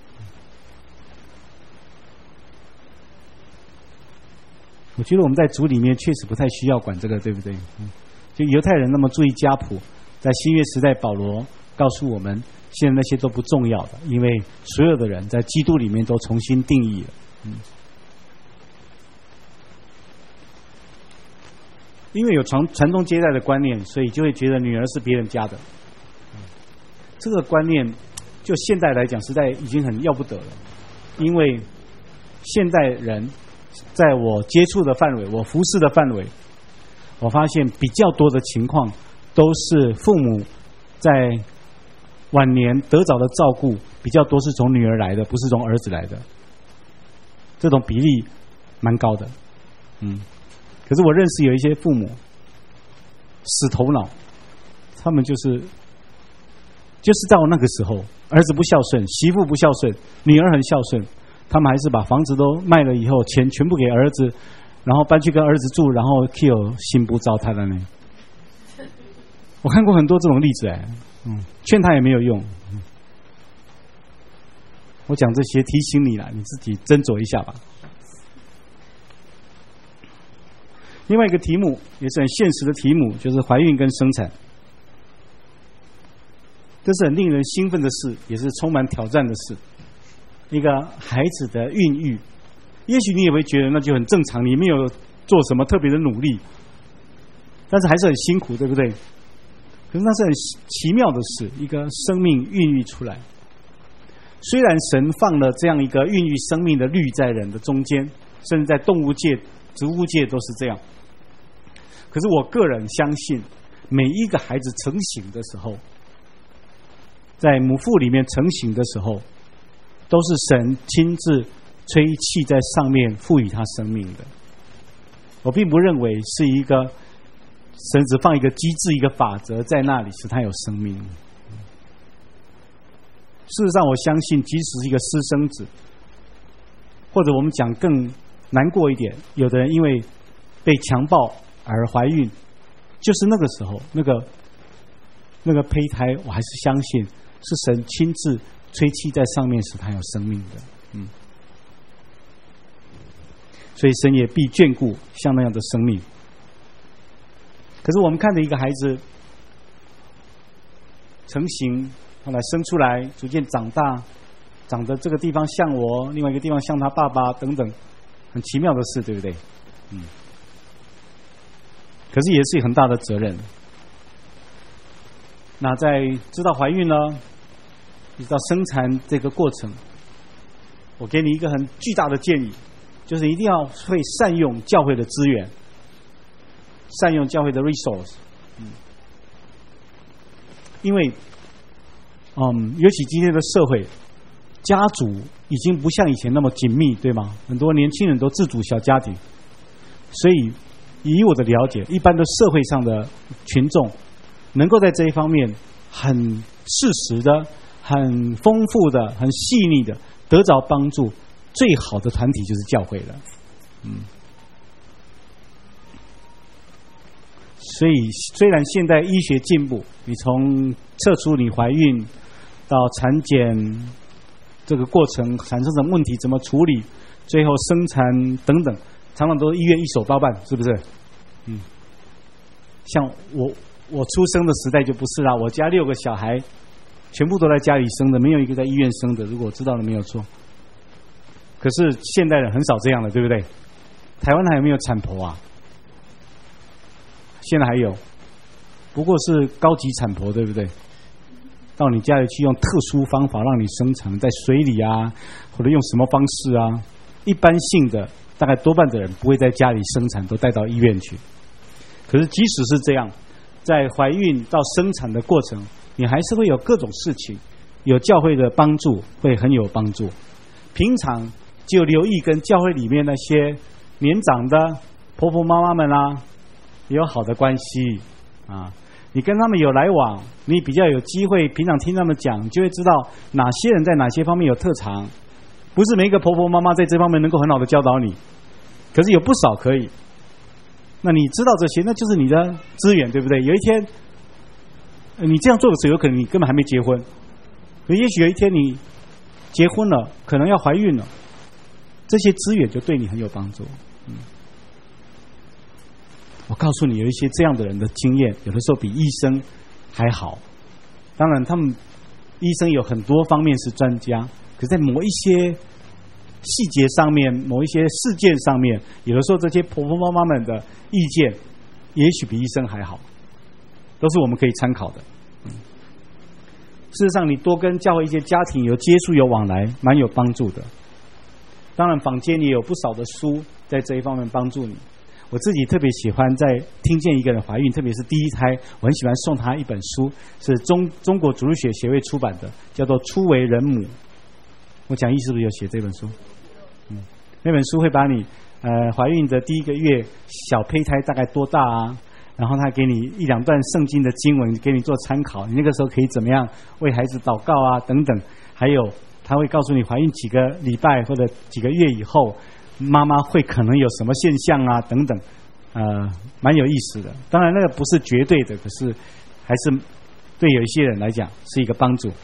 我觉得我们在主里面确实不太需要管这个，对不对？就犹太人那么注意家谱，在新约时代保罗告诉我们，现在那些都不重要的，因为所有的人在基督里面都重新定义了。嗯，因为有传传宗接代的观念，所以就会觉得女儿是别人家的。这个观念就现代来讲实在已经很要不得了，因为现代人在我接触的范围，我服侍的范围，我发现比较多的情况都是父母在晚年得早的照顾比较多是从女儿来的，不是从儿子来的，这种比例蛮高的。嗯，可是我认识有一些父母死头脑，他们就是就是到那个时候，儿子不孝顺，媳妇不孝顺，女儿很孝顺，他们还是把房子都卖了以后，钱全部给儿子，然后搬去跟儿子住，然后 Q 心不糟蹋了呢。我看过很多这种例子哎，嗯，劝他也没有用。嗯，我讲这些提醒你了，你自己斟酌一下吧。另外一个题目也是很现实的题目，就是怀孕跟生产。这是很令人兴奋的事，也是充满挑战的事。一个孩子的孕育，也许你也会觉得那就很正常，你没有做什么特别的努力，但是还是很辛苦，对不对？可是那是很奇妙的事，一个生命孕育出来。虽然神放了这样一个孕育生命的律在人的中间，甚至在动物界、植物界都是这样，可是我个人相信，每一个孩子成型的时候，在母腹里面成型的时候，都是神亲自吹气在上面赋予他生命的。我并不认为是一个神只放一个机制、一个法则在那里使他有生命。事实上，我相信，即使是一个私生子，或者我们讲更难过一点，有的人因为被强暴而怀孕，就是那个时候，那个那个胚胎，我还是相信是神亲自吹气在上面使他有生命的。嗯，所以神也必眷顾像那样的生命。可是我们看着一个孩子成型，后来生出来，逐渐长大，长得这个地方像我，另外一个地方像他爸爸等等，很奇妙的事，对不对？嗯。可是也是很大的责任。那在知道怀孕呢，一直到生产这个过程，我给你一个很巨大的建议，就是一定要会善用教会的资源，善用教会的 resource。嗯，因为，嗯，尤其今天的社会，家族已经不像以前那么紧密，对吗？很多年轻人都自主小家庭，所以以我的了解，一般的社会上的群众能够在这一方面很适时的、很丰富的、很细腻的得着帮助，最好的团体就是教会了。嗯，所以虽然现在医学进步，你从测出你怀孕到产检这个过程产生什么问题，怎么处理，最后生产等等，常常都是医院一手包办，是不是？嗯，像我我出生的时代就不是啦，我家六个小孩全部都在家里生的，没有一个在医院生的，如果我知道了没有错。可是现代人很少这样了，对不对？台湾还有没有产婆啊？现在还有，不过是高级产婆，对不对？到你家里去用特殊方法让你生产，在水里啊，或者用什么方式啊？一般性的，大概多半的人不会在家里生产，都带到医院去。可是即使是这样，在怀孕到生产的过程，你还是会有各种事情，有教会的帮助会很有帮助。平常就留意跟教会里面那些年长的婆婆妈妈们啊，也有好的关系啊。你跟他们有来往，你比较有机会，平常听他们讲，就会知道哪些人在哪些方面有特长。不是每一个婆婆妈妈在这方面能够很好的教导你，可是有不少可以。那你知道这些，那就是你的资源，对不对？有一天你这样做的时候，有可能你根本还没结婚，可也许有一天你结婚了，可能要怀孕了，这些资源就对你很有帮助。嗯，我告诉你，有一些这样的人的经验，有的时候比医生还好。当然他们医生有很多方面是专家，可是在某一些细节上面，某一些事件上面，有的时候这些婆婆妈妈们的意见也许比医生还好，都是我们可以参考的。嗯，事实上你多跟教会一些家庭有接触有往来，蛮有帮助的。当然坊间也有不少的书在这一方面帮助你。 我自己特别喜欢在听见一个人怀孕，特别是第一胎，我很喜欢送他一本书，是中中国主日学协会出版的，叫做《初为人母》。我讲义是不是有写这本书？嗯，那本书会把你呃怀孕的第一个月小胚胎大概多大啊，然后他给你一两段圣经的经文给你做参考，你那个时候可以怎么样为孩子祷告啊等等，还有他会告诉你怀孕几个礼拜或者几个月以后妈妈会可能有什么现象啊等等，呃蛮有意思的。当然那个不是绝对的，可是还是对有一些人来讲是一个帮助。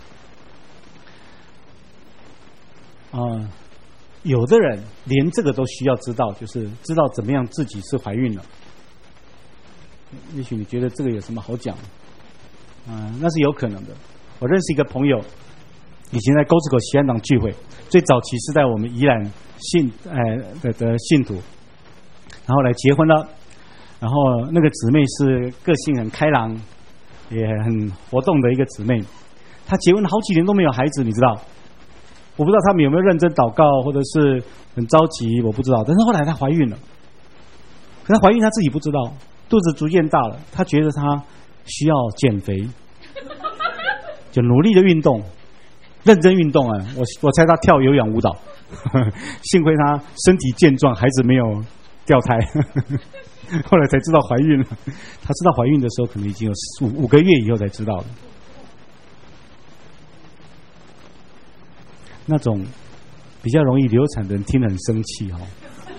啊、呃，有的人连这个都需要知道，就是知道怎么样自己是怀孕了。也许你觉得这个有什么好讲？啊、呃，那是有可能的。我认识一个朋友，以前在沟子口西安堂聚会，最早期是在我们宜兰信呃的的信徒，然后来结婚了。然后那个姊妹是个性很开朗，也很活动的一个姊妹。她结婚了好几年都没有孩子，你知道？我不知道他们有没有认真祷告，或者是很着急，我不知道。但是后来她怀孕了，可她怀孕她自己不知道，肚子逐渐大了，她觉得她需要减肥，就努力的运动，认真运动啊！我我猜她跳有氧舞蹈，幸亏她身体健壮，孩子没有掉胎。后来才知道怀孕了，她知道怀孕的时候可能已经有五五个月以后才知道的。那种比较容易流产的人听得很生气哦，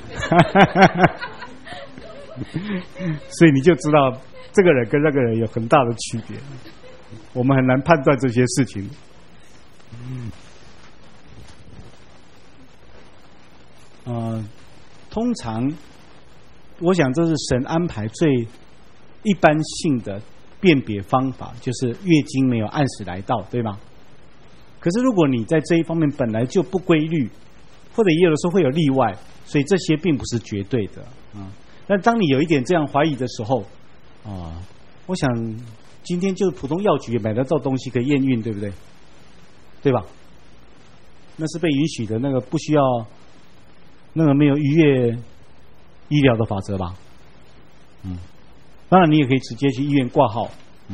所以你就知道这个人跟那个人有很大的区别，我们很难判断这些事情。呃，通常我想这是神安排最一般性的辨别方法，就是月经没有按时来到，对吗？可是如果你在这一方面本来就不规律，或者也有的时候会有例外，所以这些并不是绝对的啊。但当你有一点这样怀疑的时候啊，我想今天就是普通药局买得到东西可以验孕，对不对？对吧？那是被允许的，那个不需要，那个没有逾越医疗的法则吧？嗯，当然你也可以直接去医院挂号，嗯。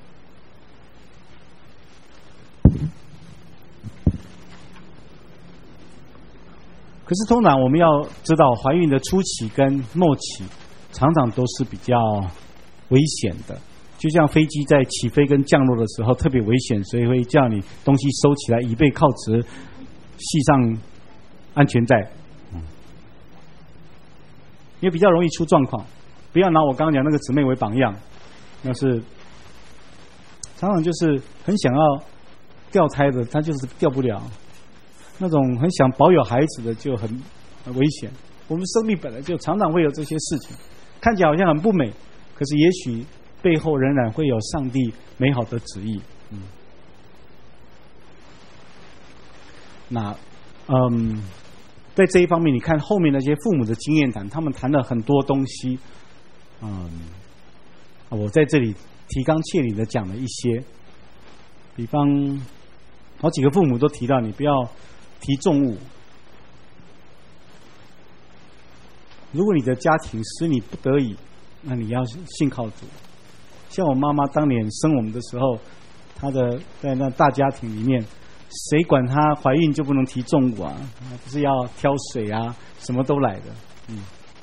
可是通常我们要知道，怀孕的初期跟末期常常都是比较危险的，就像飞机在起飞跟降落的时候特别危险，所以会叫你东西收起来，椅背靠直，系上安全带，嗯，因为比较容易出状况。不要拿我刚刚讲那个姊妹为榜样，那是常常就是很想要掉胎的，他就是掉不了。那种很想保有孩子的就很很危险。我们生命本来就常常会有这些事情，看起来好像很不美，可是也许背后仍然会有上帝美好的旨意。嗯，那嗯，在这一方面，你看后面那些父母的经验谈，他们谈了很多东西。嗯，我在这里提纲挈领的讲了一些，比方好几个父母都提到，你不要提重物。如果你的家庭使你不得已，那你要信靠主。像我妈妈当年生我们的时候，她的在那大家庭里面，谁管她怀孕就不能提重物啊？不是要挑水啊，什么都来的。嗯。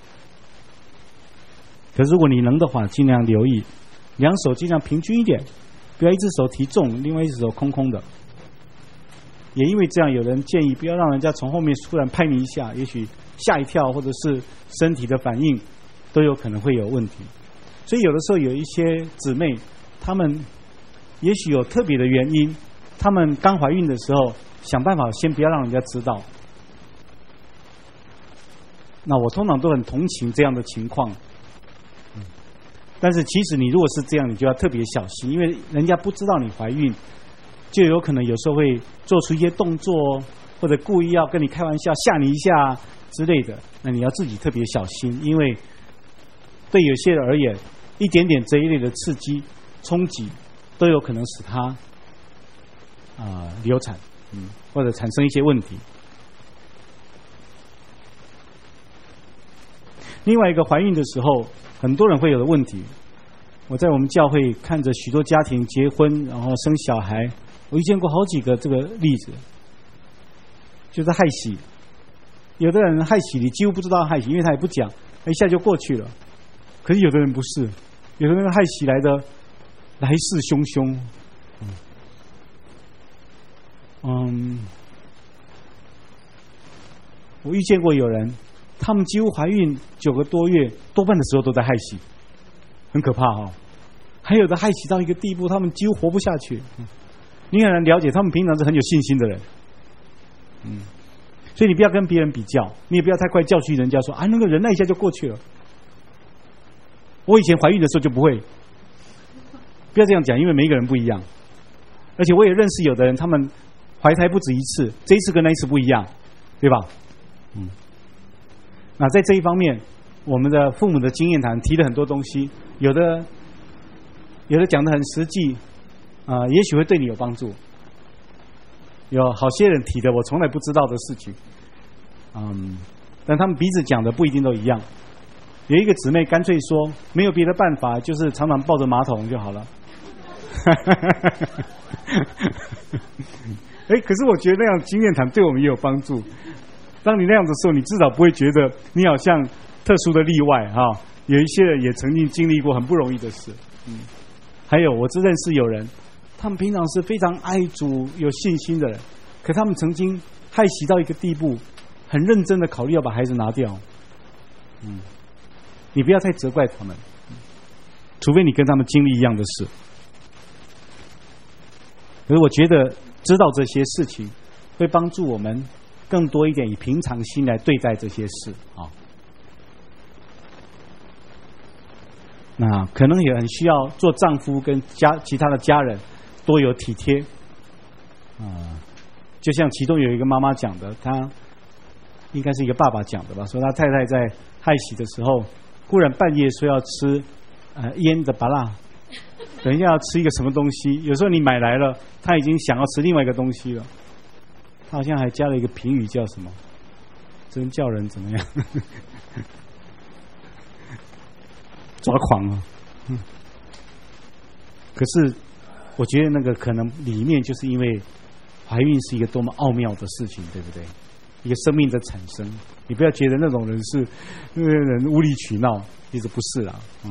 可是如果你能的话，尽量留意，两手尽量平均一点，不要一只手提重，另外一只手空空的。也因为这样，有人建议不要让人家从后面突然拍你一下，也许吓一跳，或者是身体的反应都有可能会有问题。所以有的时候有一些姊妹，她们也许有特别的原因，她们刚怀孕的时候想办法先不要让人家知道。那我通常都很同情这样的情况。但是其实你如果是这样，你就要特别小心，因为人家不知道你怀孕，就有可能有时候会做出一些动作，或者故意要跟你开玩笑吓你一下之类的，那你要自己特别小心，因为对有些人而言，一点点这一类的刺激冲击都有可能使他啊、呃、流产，嗯，或者产生一些问题。 另外一个怀孕的时候，很多人会有的问题。我在我们教会看着许多家庭结婚，然后生小孩，我遇见过好几个这个例子，就是害喜。有的人害喜，你几乎不知道害喜，因为他也不讲，一下就过去了。可是有的人不是，有的人害喜来的来势汹汹。嗯，我遇见过有人，他们几乎怀孕九个多月，多半的时候都在害喜，很可怕哦。还有的害喜到一个地步，他们几乎活不下去。你很难了解，他们平常是很有信心的人。嗯，所以你不要跟别人比较，你也不要太快教训人家说啊，那个人那一下就过去了。我以前怀孕的时候就不会，不要这样讲，因为每一个人不一样。而且我也认识有的人，他们怀胎不止一次，这一次跟那一次不一样，对吧？嗯。那在这一方面，我们的父母的经验谈提了很多东西，有的有的讲得很实际，啊、呃，也许会对你有帮助。有好些人提的我从来不知道的事情，嗯，但他们彼此讲的不一定都一样。有一个姊妹干脆说，没有别的办法，就是常常抱着马桶就好了。哎，可是我觉得那样经验谈对我们也有帮助。当你那样的时候，你至少不会觉得你好像特殊的例外哈、哦。有一些人也曾经经历过很不容易的事，嗯。还有，我只认识有人，他们平常是非常爱主、有信心的人，可他们曾经害喜到一个地步，很认真的考虑要把孩子拿掉。嗯，你不要太责怪他们，除非你跟他们经历一样的事。可是我觉得知道这些事情，会帮助我们更多一点以平常心来对待这些事啊。那可能也很需要做丈夫跟家其他的家人多有体贴啊、呃。就像其中有一个妈妈讲的，她应该是一个爸爸讲的吧，说他太太在害喜的时候，忽然半夜说要吃呃腌的芭乐，等一下要吃一个什么东西，有时候你买来了，他已经想要吃另外一个东西了。他好像还加了一个评语叫什么，真叫人怎么样？抓狂啊！嗯，可是我觉得那个可能里面就是因为怀孕是一个多么奥妙的事情，对不对？一个生命的产生，你不要觉得那种人是那个人无理取闹，其实不是啊。嗯，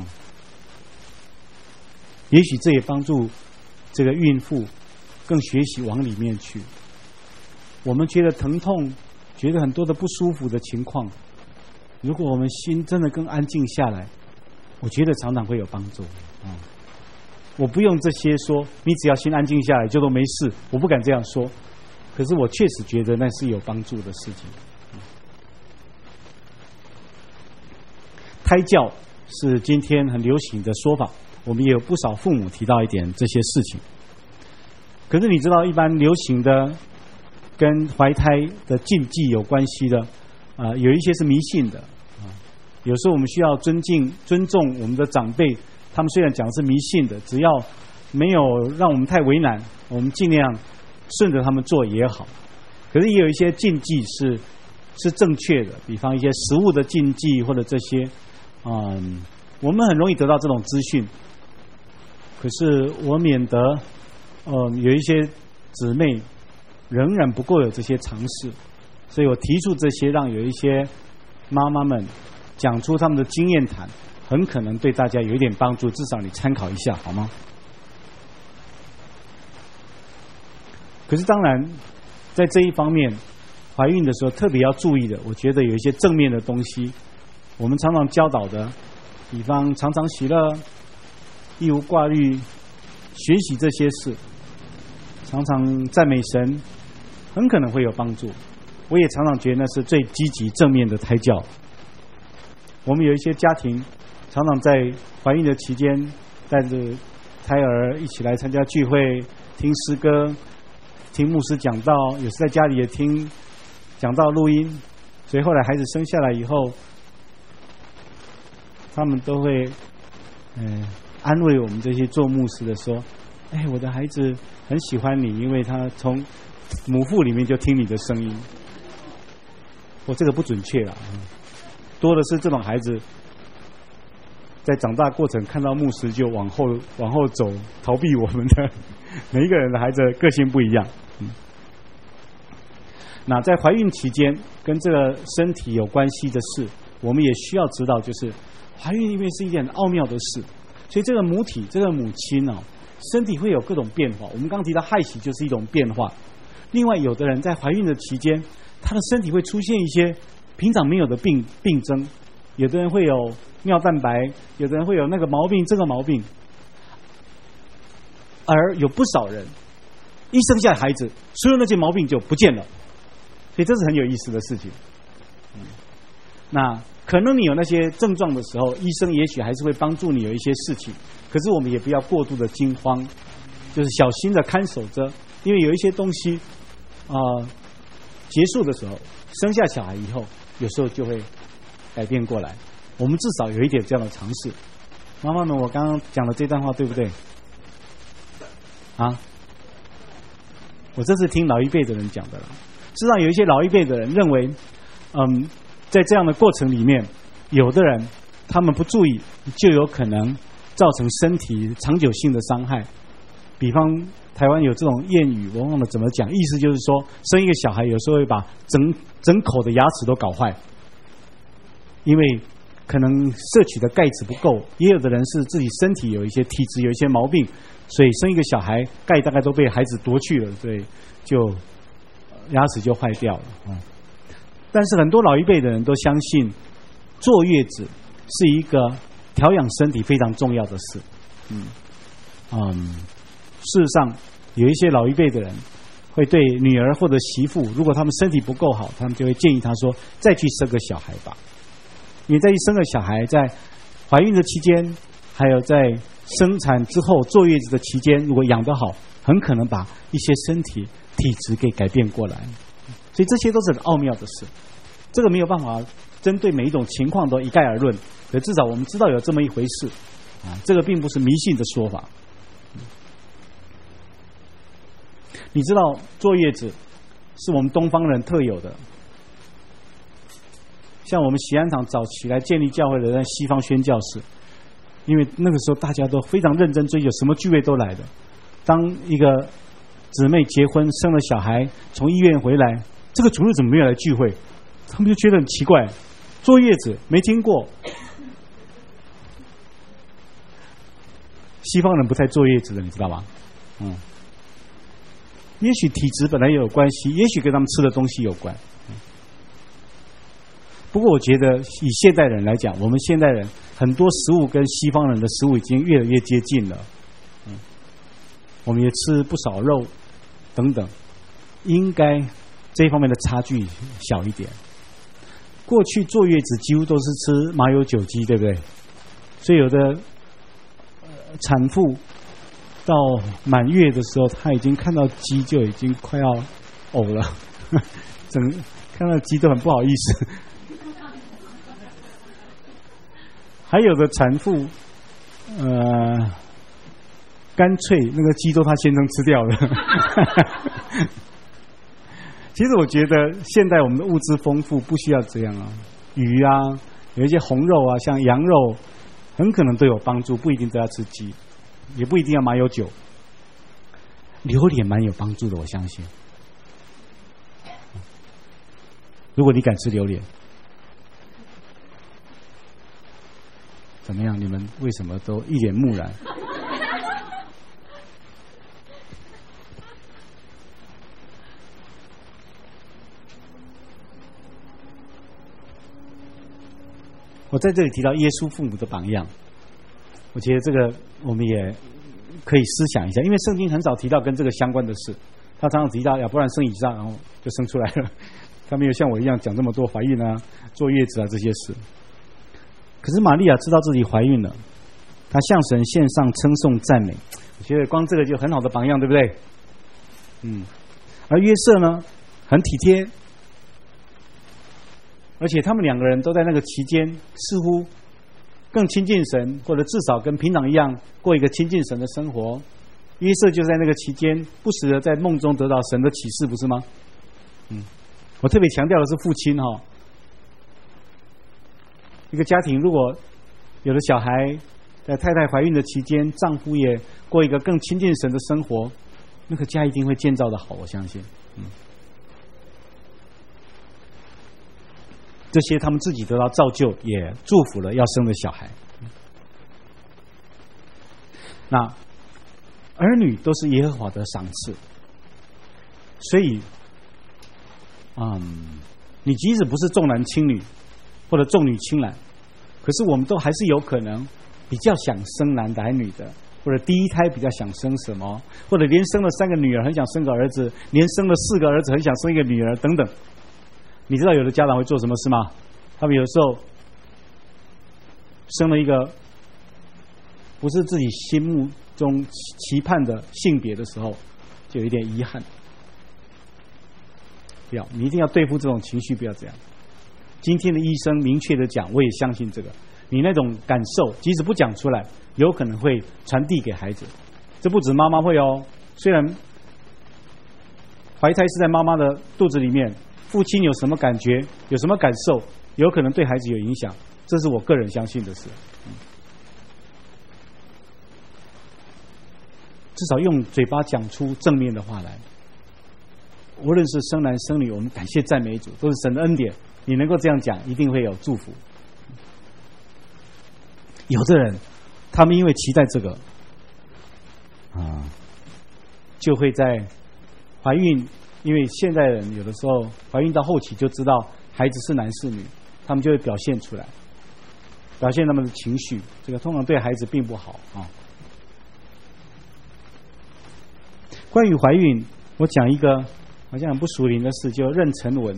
也许这也帮助这个孕妇更学习往里面去。我们觉得疼痛，觉得很多的不舒服的情况，如果我们心真的更安静下来，我觉得常常会有帮助。嗯，我不用这些说，你只要心安静下来就都没事，我不敢这样说。可是我确实觉得那是有帮助的事情。胎教是今天很流行的说法，我们也有不少父母提到一点这些事情。可是你知道，一般流行的跟怀胎的禁忌有关系的，啊、呃，有一些是迷信的。有时候我们需要尊敬、尊重我们的长辈，他们虽然讲的是迷信的，只要没有让我们太为难，我们尽量顺着他们做也好。可是也有一些禁忌是是正确的，比方一些食物的禁忌或者这些，嗯，我们很容易得到这种资讯。可是我免得，呃，有一些姊妹仍然不够有这些常识，所以我提出这些，让有一些妈妈们讲出他们的经验谈，很可能对大家有一点帮助，至少你参考一下，好吗？可是当然，在这一方面，怀孕的时候特别要注意的，我觉得有一些正面的东西，我们常常教导的，比方常常喜乐、一无挂虑，学习这些事，常常赞美神，很可能会有帮助。我也常常觉得那是最积极正面的胎教。我们有一些家庭常常在怀孕的期间带着胎儿一起来参加聚会，听诗歌，听牧师讲道，有时在家里也听讲道录音。所以后来孩子生下来以后，他们都会嗯安慰我们这些做牧师的说，哎，我的孩子很喜欢你，因为他从母腹里面就听你的声音。我这个不准确了， 多的是这种孩子在长大过程看到牧师就往后往后走，逃避我们的。每一个人的孩子个性不一样。嗯，那在怀孕期间跟这个身体有关系的事，我们也需要知道，就是怀孕因为是一件很奥妙的事，所以这个母体这个母亲哦，身体会有各种变化。我们刚刚提到害喜就是一种变化。另外，有的人在怀孕的期间，他的身体会出现一些平常没有的病病症，有的人会有尿蛋白，有的人会有那个毛病这个毛病，而有不少人一生下孩子，所有那些毛病就不见了，所以这是很有意思的事情。嗯，那可能你有那些症状的时候，医生也许还是会帮助你有一些事情，可是我们也不要过度的惊慌，就是小心的看守着，因为有一些东西啊、呃，结束的时候，生下小孩以后，有时候就会改变过来。我们至少有一点这样的尝试。妈妈们，我刚刚讲的这段话对不对？啊，我这是听老一辈的人讲的了。知道有一些老一辈的人认为，嗯，在这样的过程里面，有的人他们不注意，就有可能造成身体长久性的伤害。比方台湾有这种谚语，我忘了怎么讲，意思就是说，生一个小孩有时候会把整整口的牙齿都搞坏，因为可能摄取的钙质不够，也有的人是自己身体有一些体质有一些毛病，所以生一个小孩钙大概都被孩子夺去了，所以就牙齿就坏掉了。嗯，但是很多老一辈的人都相信坐月子是一个调养身体非常重要的事。嗯嗯，事实上有一些老一辈的人会对女儿或者媳妇，如果他们身体不够好，他们就会建议他说再去生个小孩吧。因为再去生个小孩，在怀孕的期间，还有在生产之后坐月子的期间，如果养得好，很可能把一些身体体质给改变过来。所以这些都是很奥妙的事，这个没有办法针对每一种情况都一概而论，可至少我们知道有这么一回事啊，这个并不是迷信的说法。你知道坐月子是我们东方人特有的，像我们喜安堂早期来建立教会的人，西方宣教士，因为那个时候大家都非常认真追求，什么聚会都来的。当一个姊妹结婚生了小孩，从医院回来，这个主日怎么没有来聚会？他们就觉得很奇怪，坐月子没听过。西方人不太坐月子的，你知道吗？嗯，也许体质本来也有关系，也许跟他们吃的东西有关。不过我觉得以现代人来讲，我们现代人很多食物跟西方人的食物已经越来越接近了。嗯，我们也吃不少肉等等，应该这一方面的差距小一点。过去坐月子几乎都是吃麻油酒鸡，对不对？所以有的、呃、产妇到满月的时候，她已经看到鸡就已经快要呕了，整看到鸡都很不好意思。还有的产妇，呃，干脆那个鸡都他先生吃掉了。其实我觉得现在我们的物资丰富，不需要这样啊。鱼啊，有一些红肉啊，像羊肉，很可能都有帮助，不一定都要吃鸡，也不一定要麻油酒。榴莲蛮有帮助的，我相信。如果你敢吃榴莲。怎么样？你们为什么都一脸木然？我在这里提到耶稣父母的榜样，我觉得这个我们也可以思想一下，因为圣经很少提到跟这个相关的事，他常常提到亚伯兰生以撒，然后就生出来了，他没有像我一样讲这么多怀孕啊、坐月子啊这些事。可是玛利亚知道自己怀孕了，她向神献上称颂赞美。我觉得光这个就很好的榜样，对不对？嗯。而约瑟呢，很体贴，而且他们两个人都在那个期间似乎更亲近神，或者至少跟平常一样过一个亲近神的生活。约瑟就在那个期间不时的在梦中得到神的启示，不是吗？嗯。我特别强调的是父亲哈、哦。 一个家庭如果有了小孩，在太太怀孕的期间，丈夫也过一个更亲近神的生活，那个家一定会建造的好，我相信。嗯，这些他们自己得到造就，也祝福了要生的小孩。那儿女都是耶和华的赏赐，所以，嗯，你即使不是重男轻女或者重女轻男，可是我们都还是有可能比较想生男的女的，或者第一胎比较想生什么，或者连生了三个女儿很想生个儿子，连生了四个儿子很想生一个女儿等等。你知道有的家长会做什么事吗？他们有时候生了一个不是自己心目中期盼的性别的时候，就有一点遗憾。不要，你一定要对付这种情绪，不要这样。今天的医生明确的讲，我也相信这个，你那种感受即使不讲出来，有可能会传递给孩子。这不止妈妈会哦，虽然怀胎是在妈妈的肚子里面，父亲有什么感觉，有什么感受，有可能对孩子有影响，这是我个人相信的事。至少用嘴巴讲出正面的话来。无论是生男生女，我们感谢赞美主，都是神的恩典。你能够这样讲，一定会有祝福。有的人，他们因为期待这个啊，就会在怀孕，因为现代人有的时候怀孕到后期就知道孩子是男是女，他们就会表现出来，表现他们的情绪，这个通常对孩子并不好啊。关于怀孕，我讲一个好像很不属灵的事，就妊娠纹。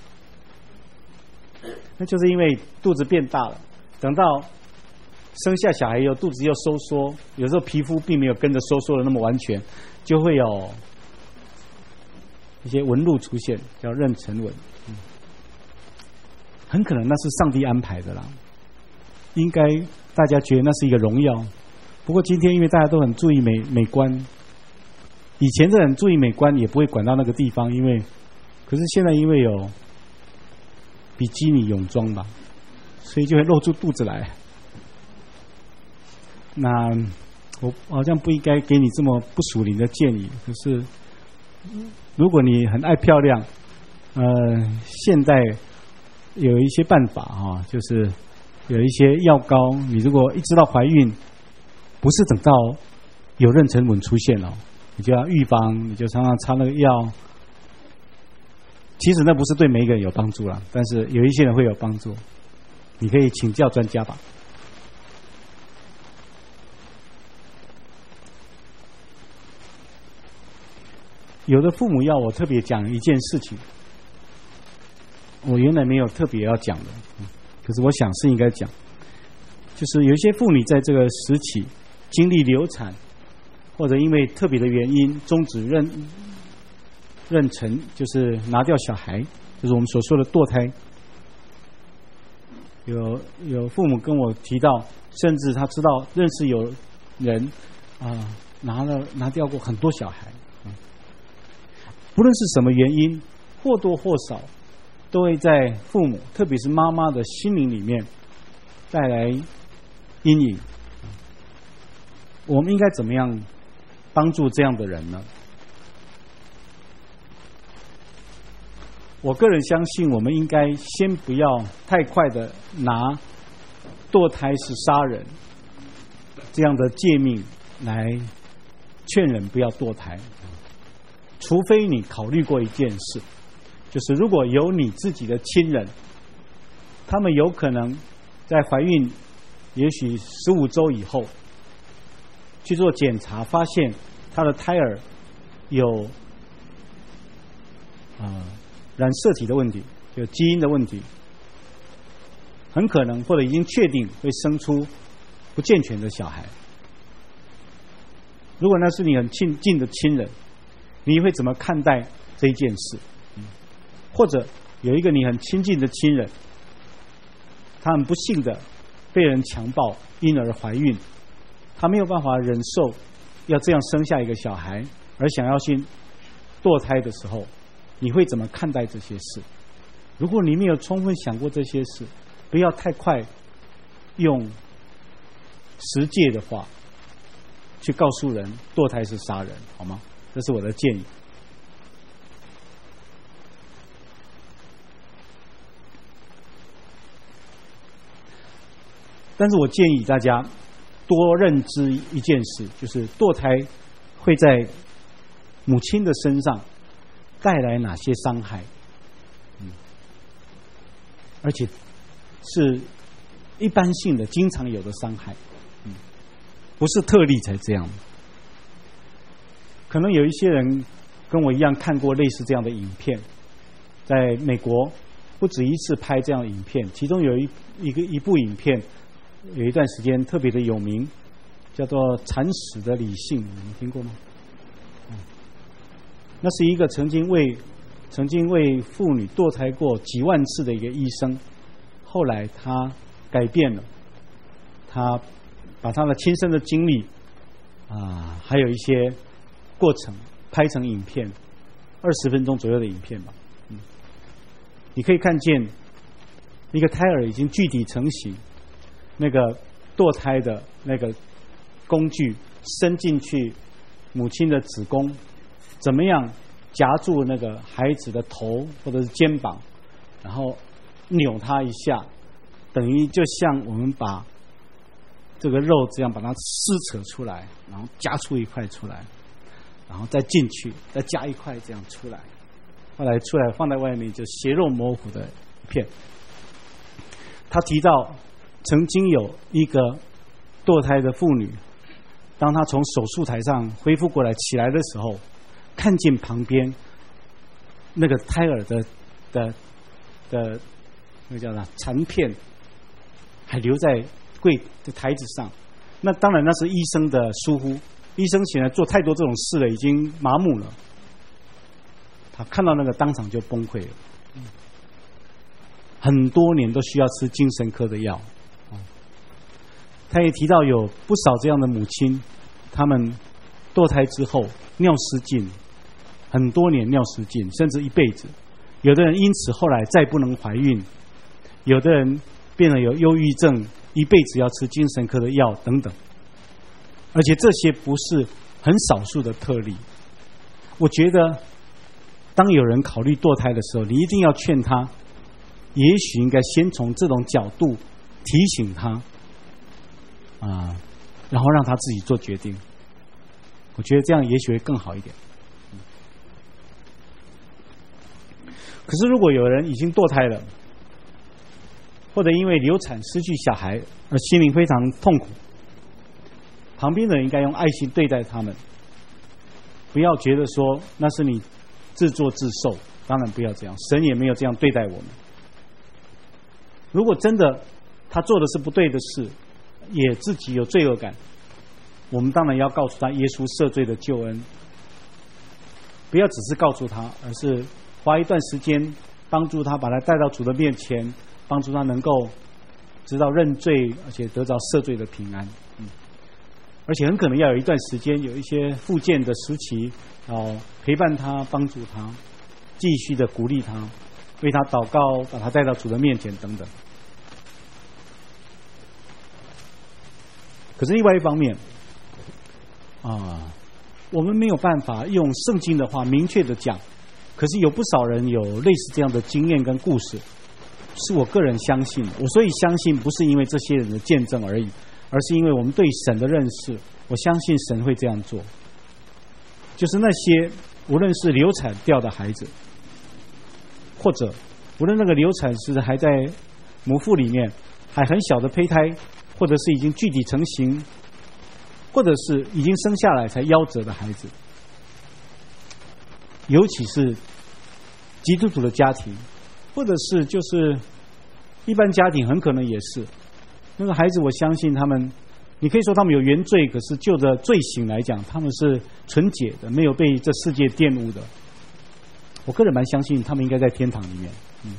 那就是因为肚子变大了，等到生下小孩以后，肚子又收缩，有时候皮肤并没有跟着收缩的那么完全，就会有一些纹路出现，叫妊娠纹。嗯，很可能那是上帝安排的啦，应该大家觉得那是一个荣耀。不过今天因为大家都很注意美美观，以前的人注意美观也不会管到那个地方，因为可是现在因为有比基尼泳装吧，所以就会露出肚子来。那我好像不应该给你这么不属灵的建议，可是如果你很爱漂亮，呃，现代有一些办法啊，就是有一些药膏，你如果一知道怀孕，不是等到有妊娠纹出现了，你就要预防，你就常常擦那个药。其实那不是对每一个人有帮助啦，但是有一些人会有帮助，你可以请教专家吧。有的父母要我特别讲一件事情，我原来没有特别要讲的，可是我想是应该讲，就是有一些妇女在这个时期经历流产，或者因为特别的原因终止妊妊娠，就是拿掉小孩，就是我们所说的堕胎。有有父母跟我提到，甚至他知道认识有人啊、呃、拿了拿掉过很多小孩。不论是什么原因，或多或少都会在父母，特别是妈妈的心灵里面带来阴影。我们应该怎么样帮助这样的人呢？我个人相信，我们应该先不要太快的拿堕胎是杀人这样的诫命来劝人不要堕胎。除非你考虑过一件事，就是如果有你自己的亲人，他们有可能在怀孕也许十五周以后去做检查，发现他的胎儿有啊、呃、染色体的问题，有基因的问题，很可能或者已经确定会生出不健全的小孩。如果那是你很亲近的亲人，你会怎么看待这一件事？或者有一个你很亲近的亲人，他很不幸的被人强暴，因而怀孕，他没有办法忍受要这样生下一个小孩，而想要去堕胎的时候，你会怎么看待这些事？如果你没有充分想过这些事， 不要太快用十诫的话去告诉人堕胎是杀人，好吗？这是我的建议。但是我建议大家多认知一件事，就是堕胎会在母亲的身上带来哪些伤害，嗯，而且是一般性的、经常有的伤害，嗯，不是特例才这样。可能有一些人跟我一样看过类似这样的影片，在美国不止一次拍这样的影片，其中有一一个一部影片。有一段时间特别的有名，叫做《铲屎的理性》，你们听过吗？嗯，那是一个曾经为曾经为妇女堕胎过几万次的一个医生，后来他改变了，他把他的亲身的经历啊，还有一些过程拍成影片，二十分钟左右的影片吧。嗯，你可以看见一个胎儿已经具体成型。那个堕胎的那个工具伸进去母亲的子宫，怎么样夹住那个孩子的头或者是肩膀，然后扭它一下，等于就像我们把这个肉这样把它撕扯出来，然后夹出一块出来，然后再进去，再夹一块这样出来，后来出来放在外面就血肉模糊的一片。他提到曾经有一个堕胎的妇女，当她从手术台上恢复过来起来的时候，看见旁边那个胎儿的的的那个叫啥残片还留在柜的台子上。那当然那是医生的疏忽，医生显然做太多这种事了，已经麻木了。他看到那个当场就崩溃了，很多年都需要吃精神科的药。他也提到有不少这样的母亲，他们堕胎之后尿失禁，很多年尿失禁，甚至一辈子。有的人因此后来再不能怀孕，有的人变得有忧郁症，一辈子要吃精神科的药等等。而且这些不是很少数的特例。我觉得当有人考虑堕胎的时候，你一定要劝他，也许应该先从这种角度提醒他啊，然后让他自己做决定。我觉得这样也许会更好一点。可是如果有人已经堕胎了，或者因为流产失去小孩而心灵非常痛苦，旁边的人应该用爱心对待他们，不要觉得说那是你自作自受，当然不要这样，神也没有这样对待我们。如果真的他做的是不对的事，也自己有罪恶感，我们当然要告诉他耶稣赦罪的救恩，不要只是告诉他，而是花一段时间帮助他，把他带到主的面前，帮助他能够知道认罪，而且得到赦罪的平安。嗯，而且很可能要有一段时间，有一些复健的时期，要陪伴他，帮助他，继续的鼓励他，为他祷告，把他带到主的面前等等。可是另外一方面啊，我们没有办法用圣经的话明确的讲，可是有不少人有类似这样的经验跟故事，是我个人相信的。我所以相信不是因为这些人的见证而已，而是因为我们对神的认识，我相信神会这样做。就是那些无论是流产掉的孩子，或者无论那个流产是还在母腹里面还很小的胚胎，或者是已经具体成型，或者是已经生下来才夭折的孩子，尤其是基督徒的家庭，或者是就是一般家庭，很可能也是那个孩子。我相信他们，你可以说他们有原罪，可是就着罪行来讲，他们是纯洁的，没有被这世界玷污的。我个人蛮相信他们应该在天堂里面。嗯，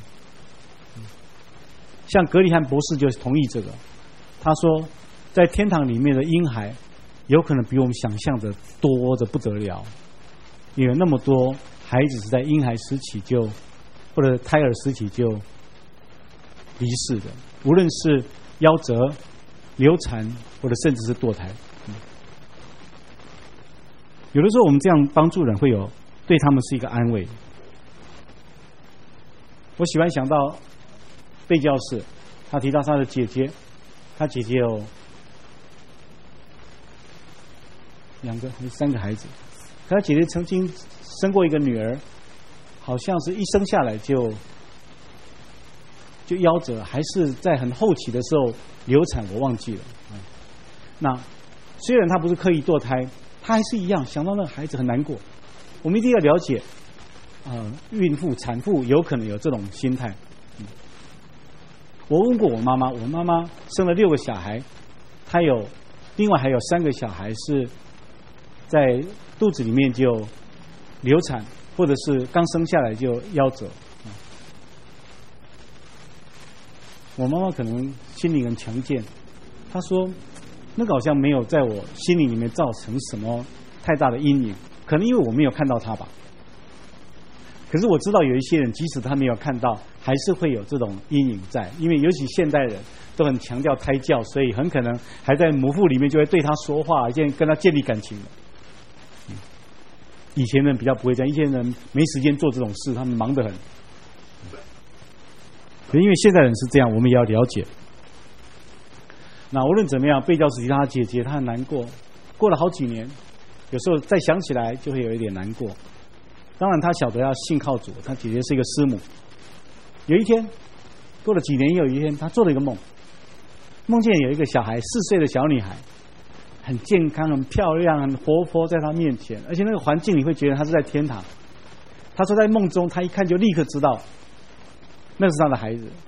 像格里汉博士就同意这个，他说在天堂里面的婴孩有可能比我们想象的多的不得了，因为那么多孩子是在婴孩时期就或者胎儿时期就离世的。 无论是夭折、流产，或者甚至是堕胎。有的时候我们这样帮助人，会有对他们是一个安慰。我喜欢想到贝教士，他提到他的姐姐，他姐姐有两个还是三个孩子，可他姐姐曾经生过一个女儿，好像是一生下来就就夭折，还是在很后期的时候流产，我忘记了。那虽然他不是刻意堕胎，他还是一样想到那个孩子很难过。我们一定要了解，呃，孕妇、产妇有可能有这种心态。嗯、我问过我妈妈，我妈妈生了六个小孩，她有另外还有三个小孩是在肚子里面就流产，或者是刚生下来就夭折。嗯、我妈妈可能心里很强健，她说那个好像没有在我心里里面造成什么太大的阴影，可能因为我没有看到他吧。可是我知道有一些人，即使他没有看到，还是会有这种阴影在，因为尤其现代人都很强调胎教，所以很可能还在母腹里面就会对他说话，跟他建立感情了。嗯、以前人比较不会这样，以前人没时间做这种事，他们忙得很。因为现代人是这样，我们也要了解。那无论怎么样，贝教士提到他姐姐，他很难过。过了好几年，有时候再想起来就会有一点难过。当然他晓得要信靠主，他姐姐是一个师母。有一天，过了几年，有一天他做了一个梦，梦见有一个小孩，四岁的小女孩，很健康、很漂亮、很活泼，在他面前，而且那个环境你会觉得他是在天堂。他说在梦中，他一看就立刻知道那是他的孩子。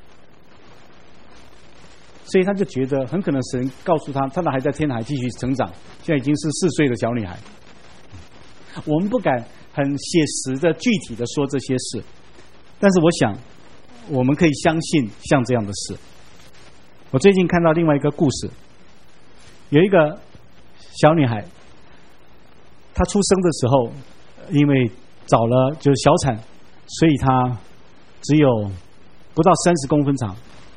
所以他就觉得很可能神告诉他，他的孩子在天堂还继续成长，现在已经是四岁的小女孩。我们不敢很写实的具体的说这些事，但是我想我们可以相信像这样的事。我最近看到另外一个故事，有一个小女孩，她出生的时候因为早了就是小产，所以她只有不到三十公分长。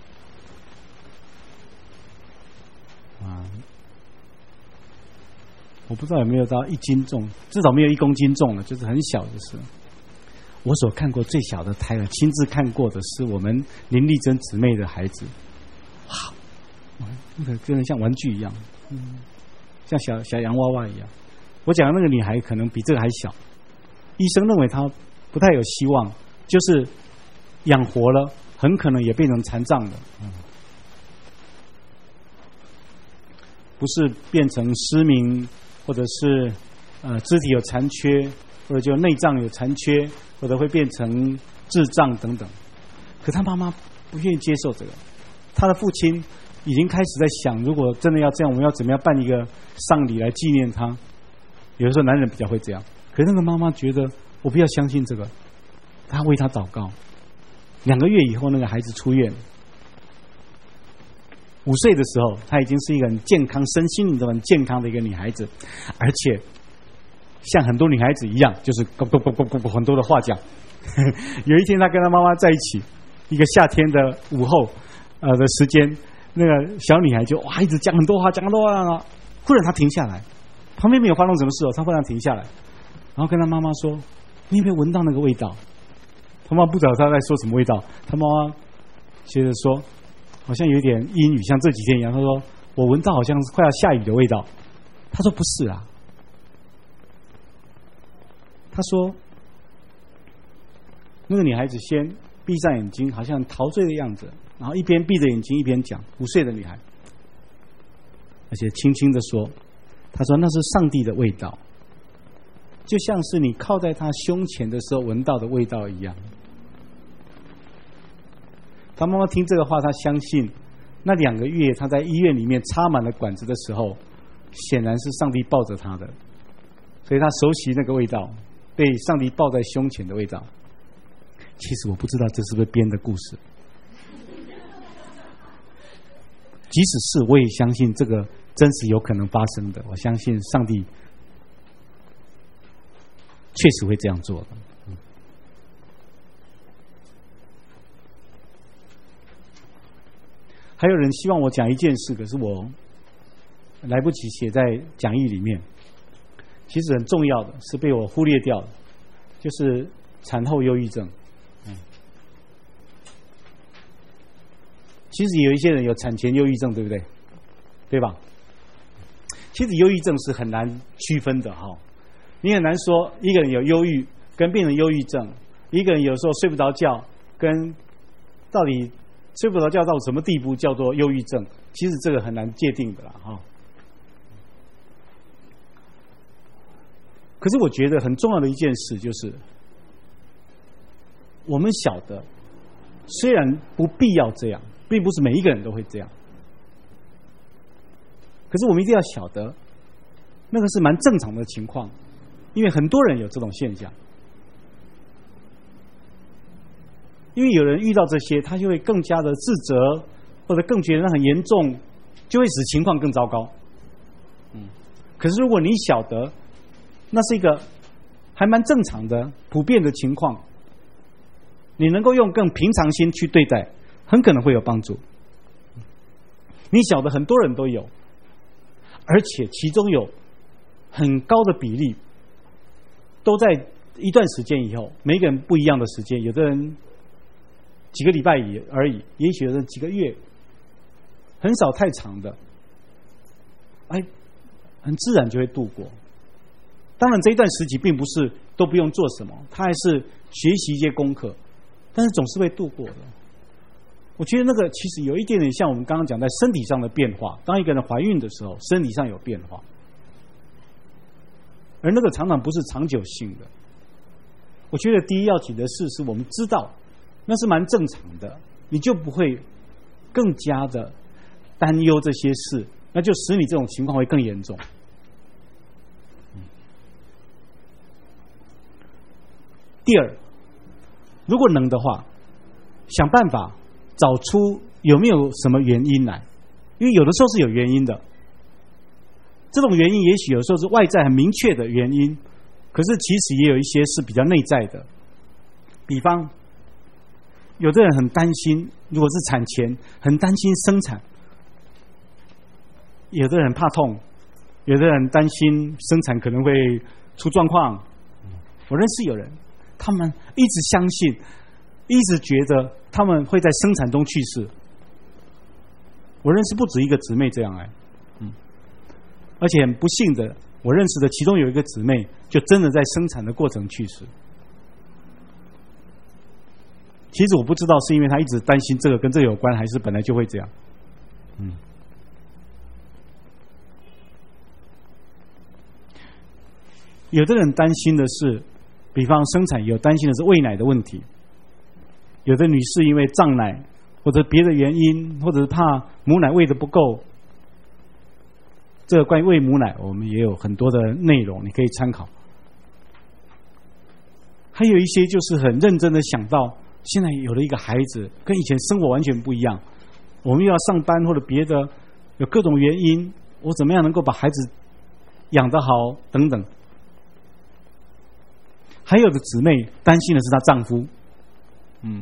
我不知道有没有到一斤重，至少没有一公斤重了，就是很小的事。我所看过最小的胎儿，亲自看过的是我们林丽珍姊妹的孩子，哇，那个真的像玩具一样，嗯，像小小洋娃娃一样。我讲的那个女孩可能比这个还小，医生认为她不太有希望，就是养活了，很可能也变成残障的，嗯，不是变成失明。或者是呃肢体有残缺，或者就内脏有残缺，或者会变成智障等等。可他妈妈不愿意接受这个，他的父亲已经开始在想，如果真的要这样，我们要怎么样办一个丧礼来纪念他。有的时候男人比较会这样，可是那个妈妈觉得我不要相信这个，他为他祷告。两个月以后，那个孩子出院。五岁的时候，她已经是一个很健康、身心灵都很健康的一个女孩子，而且像很多女孩子一样，就是咕咕咕咕咕咕很多的话讲。有一天，她跟她妈妈在一起，一个夏天的午后，呃的时间，那个小女孩就哇一直讲很多话，讲很多话啊。忽然她停下来，旁边没有发生什么事哦，她忽然停下来，然后跟她妈妈说：“你有没有闻到那个味道？”她妈妈不知道她在说什么味道，她妈妈接着说。好像有点阴雨，像这几天一样。他说：“我闻到好像是快要下雨的味道。”他说：“不是啊。”他说：“那个女孩子先闭上眼睛，好像陶醉的样子，然后一边闭着眼睛一边讲。五岁的女孩，而且轻轻的说：‘他说那是上帝的味道，就像是你靠在他胸前的时候闻到的味道一样。’”他妈妈听这个话，他相信那两个月他在医院里面插满了管子的时候，显然是上帝抱着他的，所以他熟悉那个味道，被上帝抱在胸前的味道。其实我不知道这是不是编的故事，即使是我也相信这个真实有可能发生的，我相信上帝确实会这样做的。 还有人希望我讲一件事，可是我来不及写在讲义里面。其实很重要的是被我忽略掉的，就是产后忧郁症。嗯，其实有一些人有产前忧郁症，对不对？对吧？其实忧郁症是很难区分的哈，你很难说一个人有忧郁跟病人忧郁症，一个人有时候睡不着觉跟到底睡不着觉到什么地步叫做忧郁症，其实这个很难界定的啦哈。可是我觉得很重要的一件事就是，我们晓得，虽然不必要这样，并不是每一个人都会这样，可是我们一定要晓得，那个是蛮正常的情况，因为很多人有这种现象。因为有人遇到这些，他就会更加的自责，或者更觉得那很严重，就会使情况更糟糕。嗯，可是如果你晓得，那是一个还蛮正常的、普遍的情况，你能够用更平常心去对待，很可能会有帮助。你晓得很多人都有，而且其中有很高的比例都在一段时间以后，每个人不一样的时间，有的人几个礼拜而已，也许有的人几个月，很少太长的，哎，很自然就会度过。当然这一段时期并不是都不用做什么，他还是学习一些功课，但是总是会度过的。我觉得那个其实有一点点像我们刚刚讲在身体上的变化，当一个人怀孕的时候，身体上有变化，而那个常常不是长久性的。我觉得第一要紧的事是我们知道那是蛮正常的，你就不会更加的担忧这些事，那就使你这种情况会更严重。第二，如果能的话，想办法找出有没有什么原因来，因为有的时候是有原因的。这种原因也许有时候是外在很明确的原因，可是其实也有一些是比较内在的。比方，有的人很担心，如果是产前很担心生产，有的人怕痛，有的人担心生产可能会出状况。我认识有人，他们一直相信，一直觉得他们会在生产中去世。我认识不止一个姊妹这样哎，嗯，而且很不幸的，我认识的其中有一个姊妹就真的在生产的过程去世。其实我不知道是因为她一直担心这个跟这个有关，还是本来就会这样。嗯，有的人担心的是，比方生产有担心的是喂奶的问题，有的女士因为胀奶或者别的原因，或者是怕母奶喂得不够。这个关于喂母奶我们也有很多的内容你可以参考。还有一些就是很认真的想到现在有了一个孩子跟以前生活完全不一样，我们又要上班或者别的，有各种原因，我怎么样能够把孩子养得好等等。还有的姊妹担心的是她丈夫，嗯，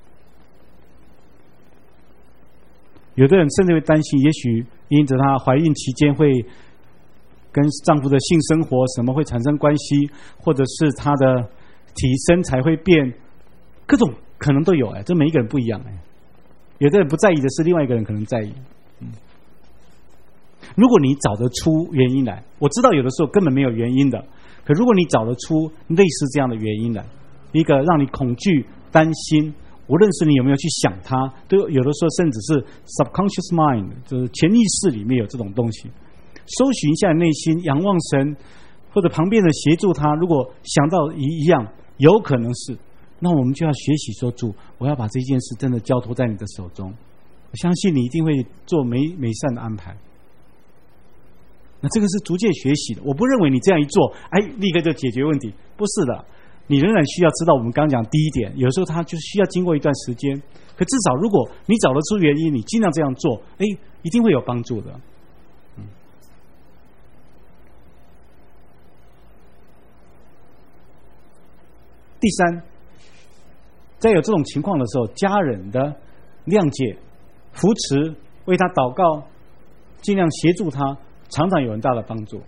有的人甚至会担心，也许因着她怀孕期间会跟丈夫的性生活什么会产生关系，或者是她的体身材会变，各种可能都有哎，这每一个人不一样哎。有的人不在意的是，另外一个人可能在意。嗯，如果你找得出原因来，我知道有的时候根本没有原因的。可如果你找得出类似这样的原因来，一个让你恐惧、担心，无论是你有没有去想它，都有的时候甚至是 subconscious mind， 就是潜意识里面有这种东西。搜寻一下内心，仰望神，或者旁边的协助他。如果想到一一样，有可能是，那我们就要学习说主，我要把这件事真的交托在你的手中。我相信你一定会做美美善的安排。那这个是逐渐学习的，我不认为你这样一做，哎，立刻就解决问题，不是的，你仍然需要知道我们刚刚讲第一点，有时候它就需要经过一段时间，可至少如果你找得出原因，你尽量这样做，哎，一定会有帮助的。嗯，第三，在有这种情况的时候，家人的谅解、扶持为他祷告，尽量协助他，常常有很大的帮助。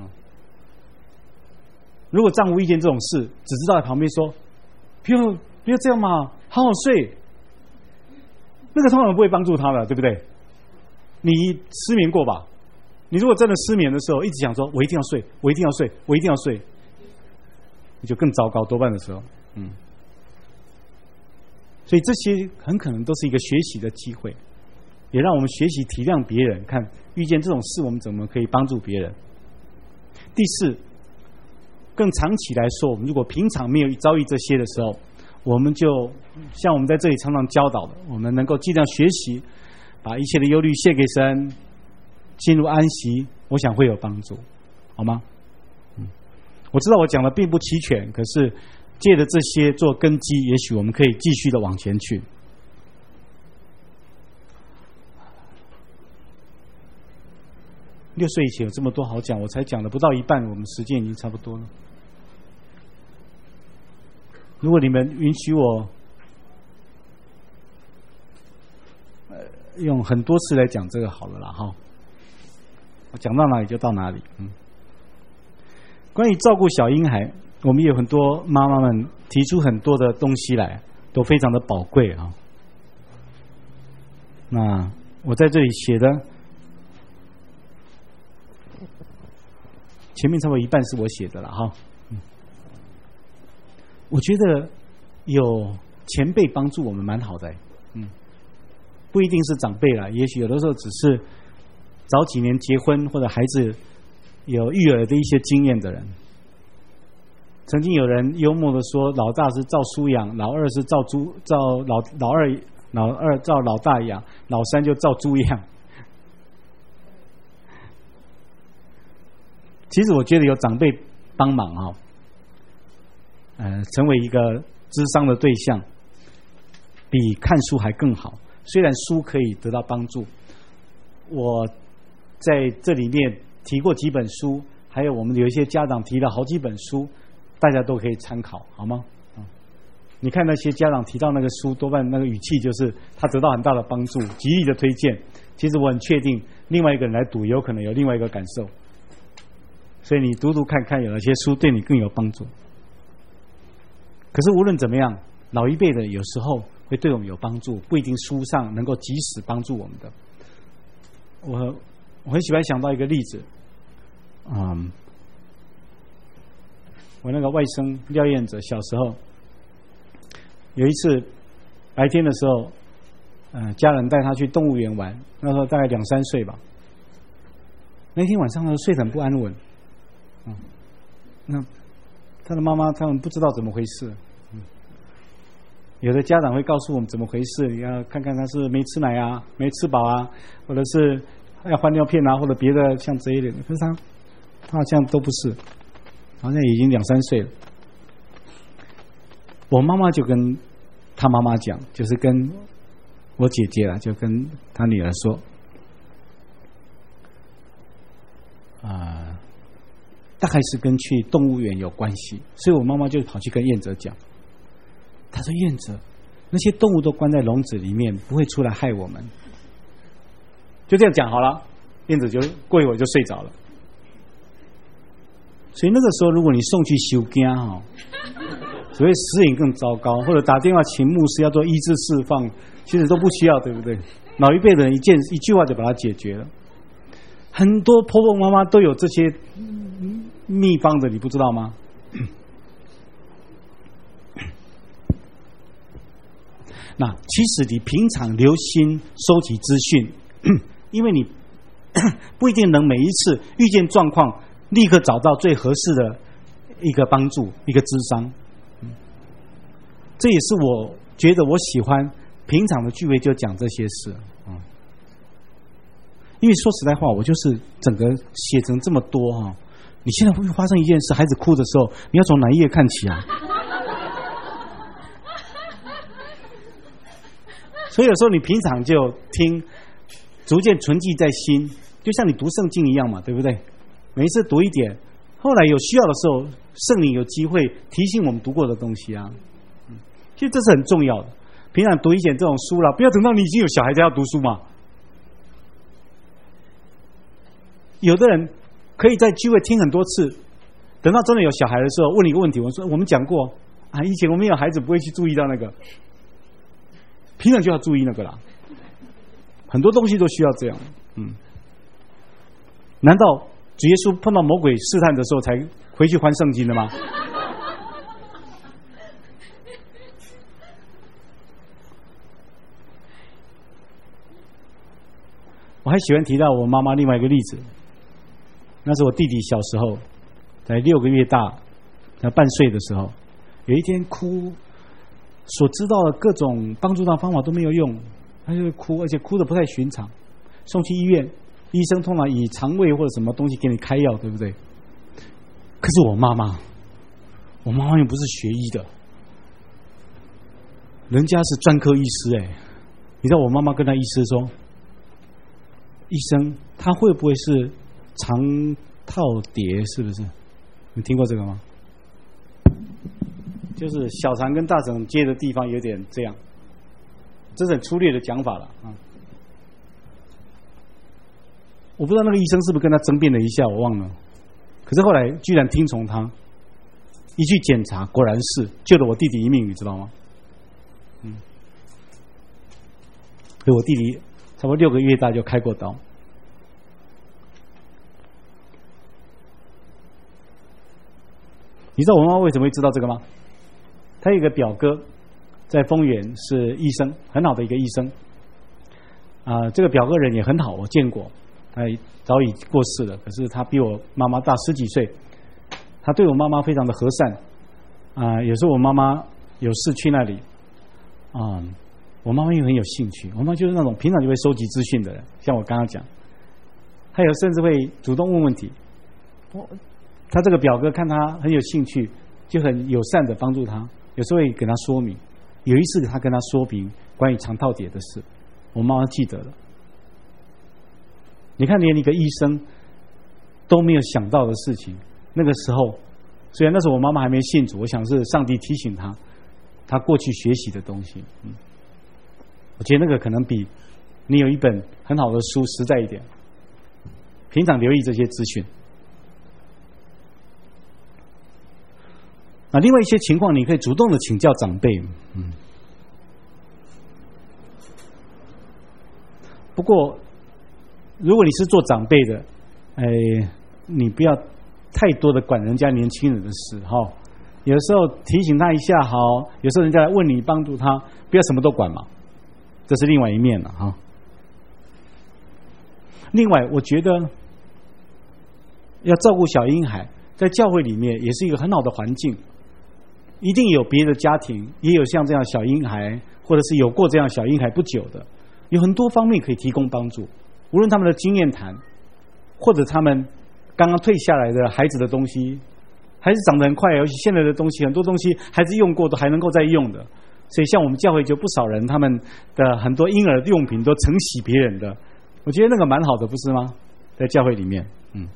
如果丈夫遇见这种事，只知道在旁边说：“不要不要这样嘛，好好睡。”那个通常不会帮助他的，对不对？你失眠过吧？你如果真的失眠的时候，一直想说：“我一定要睡，我一定要睡，我一定要睡。”你就更糟糕，多半的时候，嗯。所以这些很可能都是一个学习的机会，也让我们学习体谅别人，看遇见这种事，我们怎么可以帮助别人。第四，更长期来说，我们如果平常没有遭遇这些的时候，我们就像我们在这里常常教导的，我们能够尽量学习，把一切的忧虑卸给神，进入安息，我想会有帮助，好吗？嗯，我知道我讲的并不齐全，可是借着这些做根基，也许我们可以继续的往前去。六岁以前有这么多好讲，我才讲了不到一半，我们时间已经差不多了。如果你们允许我，呃，用很多次来讲这个好了啦，哈。我讲到哪里就到哪里。嗯，关于照顾小婴孩，我们也有很多妈妈们提出很多的东西来，都非常的宝贵啊。那我在这里写的，前面差不多一半是我写的了哈。我觉得有前辈帮助我们蛮好的，嗯，不一定是长辈啦，也许有的时候只是早几年结婚或者孩子有育儿的一些经验的人。曾经有人幽默的说，老大是照书养，老二是照猪照老老二老二照老大养，老三就照猪养。其实我觉得有长辈帮忙啊。呃，成为一个諮商的对象，比看书还更好。虽然书可以得到帮助，我在这里面提过几本书，还有我们有一些家长提了好几本书，大家都可以参考，好吗？嗯，你看那些家长提到那个书，多半那个语气就是他得到很大的帮助，极力的推荐。其实我很确定，另外一个人来读，有可能有另外一个感受。所以你读读看看，有哪些书对你更有帮助。可是无论怎么样，老一辈的有时候会对我们有帮助，不一定书上能够及时帮助我们的。我我很喜欢想到一个例子，嗯，我那个外甥廖燕哲小时候有一次白天的时候，呃，家人带他去动物园玩，那时候大概两三岁吧。那天晚上呢，睡得很不安稳，嗯，那他的妈妈他们不知道怎么回事。有的家长会告诉我们怎么回事，你要看看他是没吃奶啊，没吃饱啊，或者是要换尿片啊，或者别的像这一类的。可是他他好像都不是，好像已经两三岁了。我妈妈就跟他妈妈讲，就是跟我姐姐啦，就跟他女儿说，啊、呃，大概是跟去动物园有关系，所以我妈妈就跑去跟燕哲讲。他说：“燕哲，那些动物都关在笼子里面，不会出来害我们。”就这样讲好了，燕哲就过一会儿就睡着了。所以那个时候，如果你送去收惊哈，只会使瘾更糟糕，或者打电话请牧师要做医治释放，其实都不需要，对不对？老一辈的人一件一句话就把它解决了。很多婆婆妈妈都有这些秘方的，你不知道吗？那其实你平常留心收集资讯，因为你不一定能每一次遇见状况立刻找到最合适的一个帮助，一个諮商。这也是我觉得我喜欢平常的聚会就讲这些事。因为说实在话，我就是整个写成这么多哈，你现在会发生一件事，孩子哭的时候，你要从哪一页看起啊？所以有时候你平常就听，逐渐存记在心，就像你读圣经一样嘛，对不对？每一次读一点，后来有需要的时候，圣灵有机会提醒我们读过的东西啊。其实这是很重要的。平常读一点这种书啦，不要等到你已经有小孩才要读书嘛。 有的人可以在聚会听很多次，等到真的有小孩的时候，问你一个问题，我说我们讲过啊，以前我们有孩子不会去注意到那个，平常就要注意那个啦。很多东西都需要这样，嗯。难道主耶稣碰到魔鬼试探的时候才回去还圣经的吗？我还喜欢提到我妈妈另外一个例子，那是我弟弟小时候，在六个月大，在半岁的时候，有一天哭，所知道的各种帮助他的方法都没有用，他就会哭，而且哭得不太寻常，送去医院。医生通常以肠胃或者什么东西给你开药，对不对？可是我妈妈，我妈妈又不是学医的，人家是专科医师哎。你知道我妈妈跟他医师说，医生他会不会是肠套叠？是不是？你听过这个吗？就是小肠跟大肠接的地方有点这样，这是很粗略的讲法了啊。我不知道那个医生是不是跟他争辩了一下，我忘了。可是后来居然听从他，一去检查，果然是救了我弟弟一命，你知道吗？嗯，所以我弟弟差不多六个月大就开过刀。你知道我妈妈为什么会知道这个吗？她有一个表哥在丰原是医生，很好的一个医生。啊、呃，这个表哥人也很好，我见过。他早已过世了，可是他比我妈妈大十几岁。他对我妈妈非常的和善啊、呃，有时候我妈妈有事去那里啊、呃，我妈妈又很有兴趣。我妈妈就是那种平常就会收集资讯的人，像我刚刚讲，还有甚至会主动问问题。我他这个表哥看他很有兴趣，就很友善的帮助他，有时候会跟他说明。有一次他跟他说明关于肠套叠的事，我妈妈记得了。你看，连一个医生都没有想到的事情，那个时候，虽然那时候我妈妈还没信主，我想是上帝提醒她，她过去学习的东西。嗯，我觉得那个可能比你有一本很好的书实在一点。平常留意这些资讯。啊，另外一些情况，你可以主动的请教长辈。嗯，不过。如果你是做长辈的，哎，你不要太多的管人家年轻人的事哈、哦。有时候提醒他一下好，有时候人家来问你帮助他，不要什么都管嘛，这是另外一面了哈、哦。另外，我觉得要照顾小婴孩，在教会里面也是一个很好的环境。一定有别的家庭也有像这样小婴孩，或者是有过这样小婴孩不久的，有很多方面可以提供帮助。无论他们的经验谈，或者他们刚刚退下来的孩子的东西，孩子长得很快，尤其现在的东西，很多东西孩子用过都还能够再用的。所以像我们教会就不少人，他们的很多婴儿用品都承袭别人的，我觉得那个蛮好的，不是吗？在教会里面，嗯，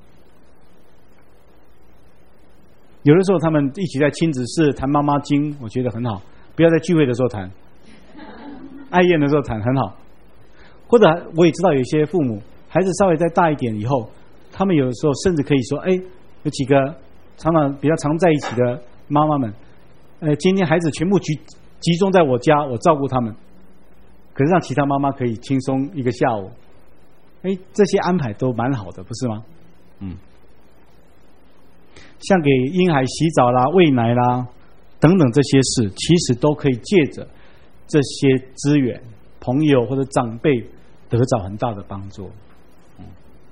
有的时候他们一起在亲子室谈妈妈经，我觉得很好，不要在聚会的时候谈，爱宴的时候谈很好。或者我也知道有些父母孩子稍微再大一点以后，他们有的时候甚至可以说，哎，有几个常常比较常在一起的妈妈们，呃，今天孩子全部集集中在我家，我照顾他们，可是让其他妈妈可以轻松一个下午，哎，这些安排都蛮好的，不是吗？嗯，像给婴孩洗澡啦、喂奶啦等等这些事，其实都可以借着这些资源，朋友或者长辈得到很大的帮助。嗯，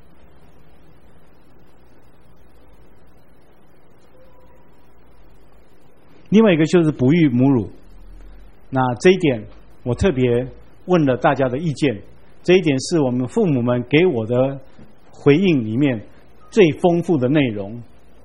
另外一个就是哺育母乳，那这一点我特别问了大家的意见，这一点是我们父母们给我的回应里面最丰富的内容，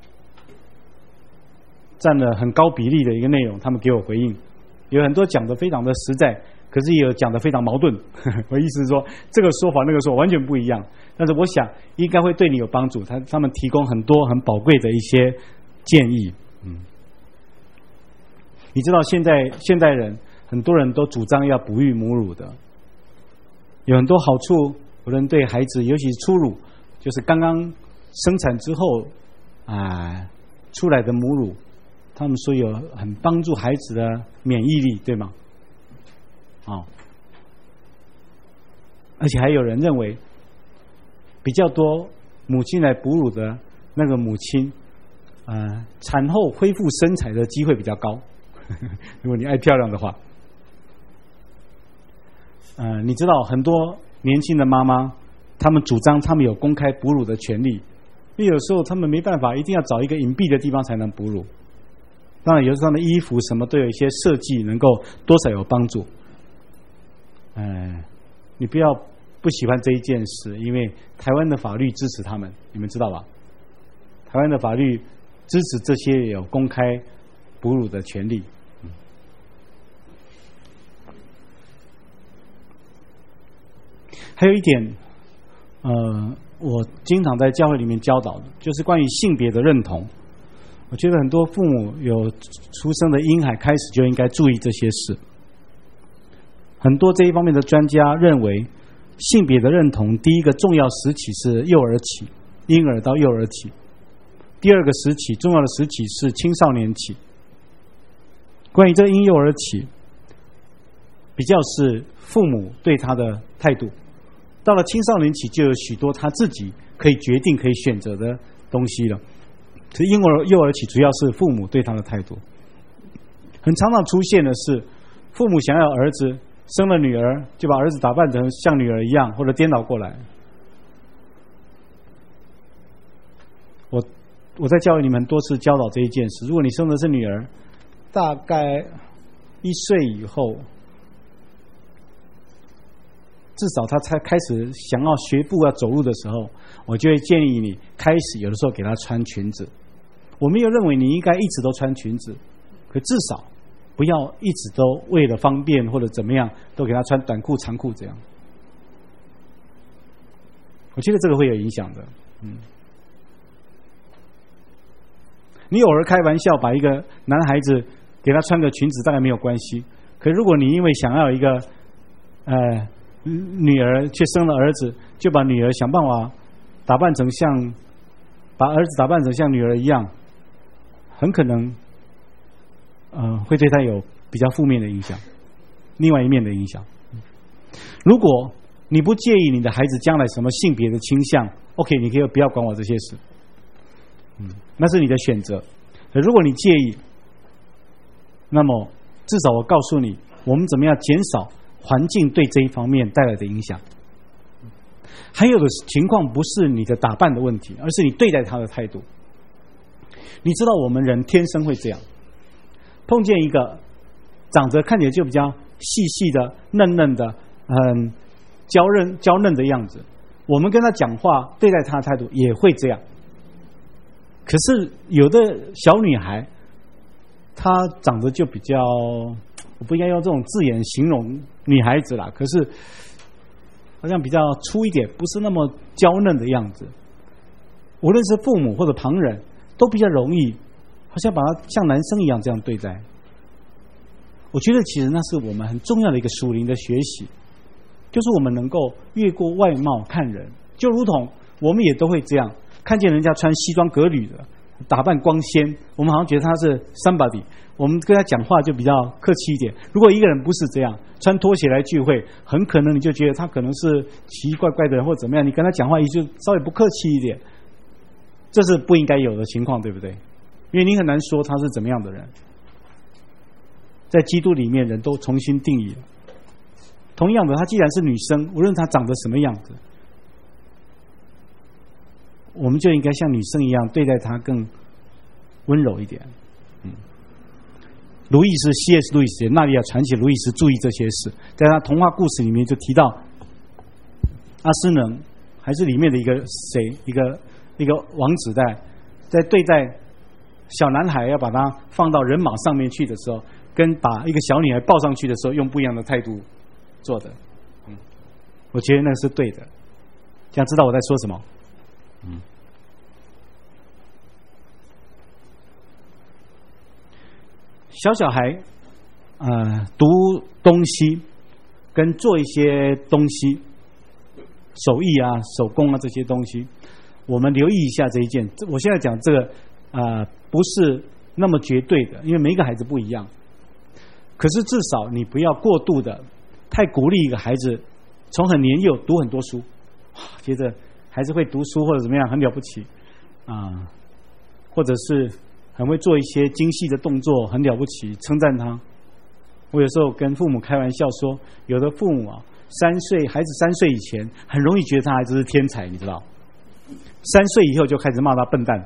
占了很高比例的一个内容，他们给我回应，有很多讲的非常的实在，可是也有讲的非常矛盾。我意思是说，这个说法那个说法完全不一样，但是我想应该会对你有帮助，他他们提供很多很宝贵的一些建议。嗯，你知道现在现代人很多人都主张要哺育母乳的，有很多好处，无论对孩子，尤其是初乳， 就是刚刚生产之后啊出来的母乳，他们说有很帮助孩子的免疫力，对吗？哦，而且还有人认为，比较多母亲来哺乳的那个母亲，呃，产后恢复身材的机会比较高。如果你爱漂亮的话，呃，你知道很多年轻的妈妈，他们主张他们有公开哺乳的权利，因为有时候他们没办法，一定要找一个隐蔽的地方才能哺乳。当然，有时候他们的衣服什么都有一些设计，能够多少有帮助。呃，你不要不喜欢这一件事，因为台湾的法律支持他们，你们知道吧？台湾的法律支持这些有公开哺乳的权利。嗯、还有一点，呃，我经常在教会里面教导的，就是关于性别的认同。我觉得很多父母有出生的婴孩开始就应该注意这些事。很多这一方面的专家认为，性别的认同第一个重要时期是幼儿期，婴儿到幼儿期；第二个时期重要的时期是青少年期。关于这个婴幼儿期，比较是父母对他的态度；到了青少年期，就有许多他自己可以决定、可以选择的东西了。可是婴儿幼儿期主要是父母对他的态度。很常常出现的是，父母想要儿子。生了女儿，就把儿子打扮成像女儿一样，或者颠倒过来。我我在教育你们多次教导这一件事。如果你生的是女儿，大概一岁以后，至少她才开始想要学步要走路的时候，我就会建议你开始有的时候给她穿裙子。我没有认为你应该一直都穿裙子，可至少不要一直都为了方便或者怎么样，都给他穿短裤、长裤这样。我觉得这个会有影响的。嗯，你偶尔开玩笑把一个男孩子给他穿个裙子，大概没有关系。可如果你因为想要一个呃女儿，却生了儿子，就把女儿想办法打扮成像把儿子打扮成像女儿一样，很可能。呃，会对他有比较负面的影响，另外一面的影响。如果你不介意你的孩子将来什么性别的倾向 ，OK， 你可以不要管我这些事，嗯，那是你的选择。如果你介意，那么至少我告诉你，我们怎么样减少环境对这一方面带来的影响。还有的情况不是你的打扮的问题，而是你对待他的态度。你知道我们人天生会这样。碰见一个长得看起来就比较细细的、嫩嫩的、嗯娇嫩娇嫩的样子，我们跟他讲话、对待他的态度也会这样。可是有的小女孩，她长得就比较，我不应该用这种字眼形容女孩子啦，可是好像比较粗一点，不是那么娇嫩的样子。无论是父母或者旁人，都比较容易。好像把他像男生一样这样对待，我觉得其实那是我们很重要的一个属灵的学习，就是我们能够越过外貌看人，就如同我们也都会这样，看见人家穿西装革履的，打扮光鲜，我们好像觉得他是 somebody， 我们跟他讲话就比较客气一点。如果一个人不是这样，穿拖鞋来聚会，很可能你就觉得他可能是奇奇怪怪的人或怎么样，你跟他讲话也就稍微不客气一点，这是不应该有的情况，对不对？因为你很难说他是怎么样的人，在基督里面人都重新定义了。同样的，她既然是女生，无论她长得什么样子，我们就应该像女生一样对待她更温柔一点。嗯，路易斯 C S 路易斯纳利亚传奇，路易斯注意这些事，在他童话故事里面就提到阿斯能还是里面的一个谁一个一个王子在在对待小男孩要把他放到人马上面去的时候，跟把一个小女孩抱上去的时候用不一样的态度做的。嗯，我觉得那是对的，这样知道我在说什么。嗯，小小孩呃读东西跟做一些东西手艺啊、手工啊这些东西，我们留意一下这一件。我现在讲这个啊、呃，不是那么绝对的，因为每一个孩子不一样。可是至少你不要过度的太鼓励一个孩子从很年幼读很多书，觉得孩子会读书或者怎么样很了不起啊，或者是很会做一些精细的动作很了不起，称赞他。我有时候跟父母开玩笑说，有的父母啊，三岁孩子三岁以前很容易觉得他孩子是天才，你知道，三岁以后就开始骂他笨蛋。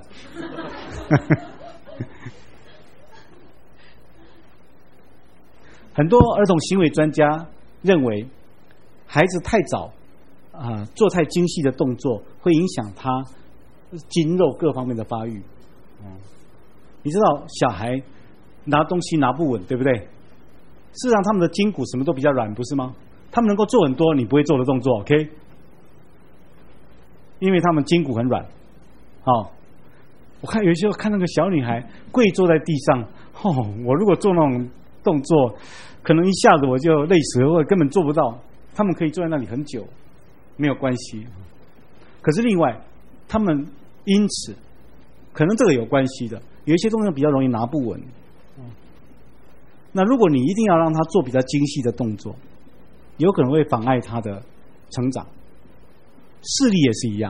很多儿童行为专家认为，孩子太早啊、呃、做太精细的动作，会影响他筋肉各方面的发育。嗯，你知道小孩拿东西拿不稳，对不对？事实上，他们的筋骨什么都比较软，不是吗？他们能够做很多你不会做的动作 ，OK？ 因为他们筋骨很软。哦，我看有些时候看那个小女孩跪坐在地上，哦，我如果做那种动作，可能一下子我就累死了，或者根本做不到。他们可以坐在那里很久，没有关系。可是另外，他们因此可能这个有关系的，有一些东西比较容易拿不稳。那如果你一定要让他做比较精细的动作，有可能会妨碍他的成长。视力也是一样。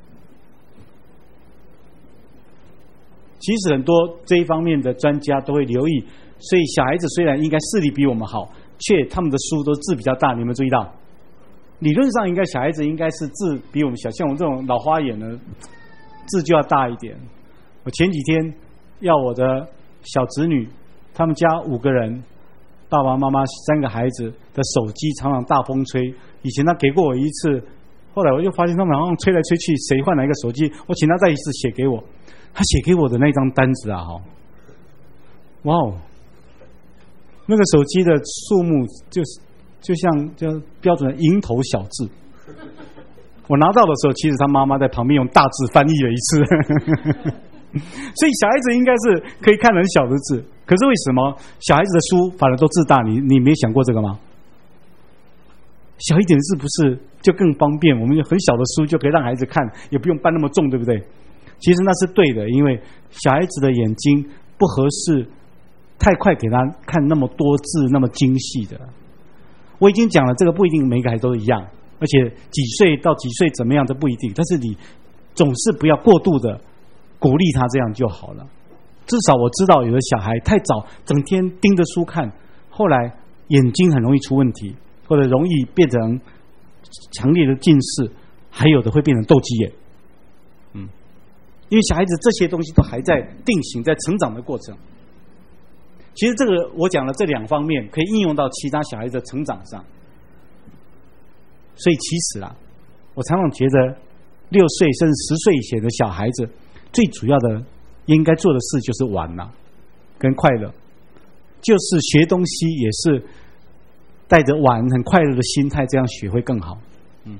其实很多这一方面的专家都会留意，所以小孩子虽然应该视力比我们好，却他们的书都字比较大，你有没有注意到？理论上应该小孩子应该是字比我们小，像我这种老花眼呢，字就要大一点。我前几天要我的小侄女，他们家五个人，爸爸妈妈三个孩子的手机常常大风吹。以前他给过我一次，后来我就发现他们好像吹来吹去，谁换哪一个手机，我请他再一次写给我。他写给我的那张单子啊，哈，哇哦，那个手机的数目就是就像就标准的蝇头小字。我拿到的时候，其实他妈妈在旁边用大字翻译了一次。所以小孩子应该是可以看很小的字，可是为什么小孩子的书反而都字大？你你没想过这个吗？小一点的字不是就更方便？我们很小的书就可以让孩子看，也不用搬那么重，对不对？其实那是对的，因为小孩子的眼睛不合适太快给他看那么多字那么精细的。我已经讲了，这个不一定每个孩子都一样，而且几岁到几岁怎么样都不一定，但是你总是不要过度的鼓励他，这样就好了。至少我知道有的小孩太早整天盯着书看，后来眼睛很容易出问题，或者容易变成强烈的近视，还有的会变成斗鸡眼。嗯，因为小孩子这些东西都还在定型，在成长的过程。其实这个我讲了这两方面，可以应用到其他小孩子的成长上。所以其实啊，我常常觉得六岁甚至十岁以前的小孩子，最主要的应该做的事就是玩呐、啊，跟快乐，就是学东西也是带着玩很快乐的心态，这样学会更好。嗯，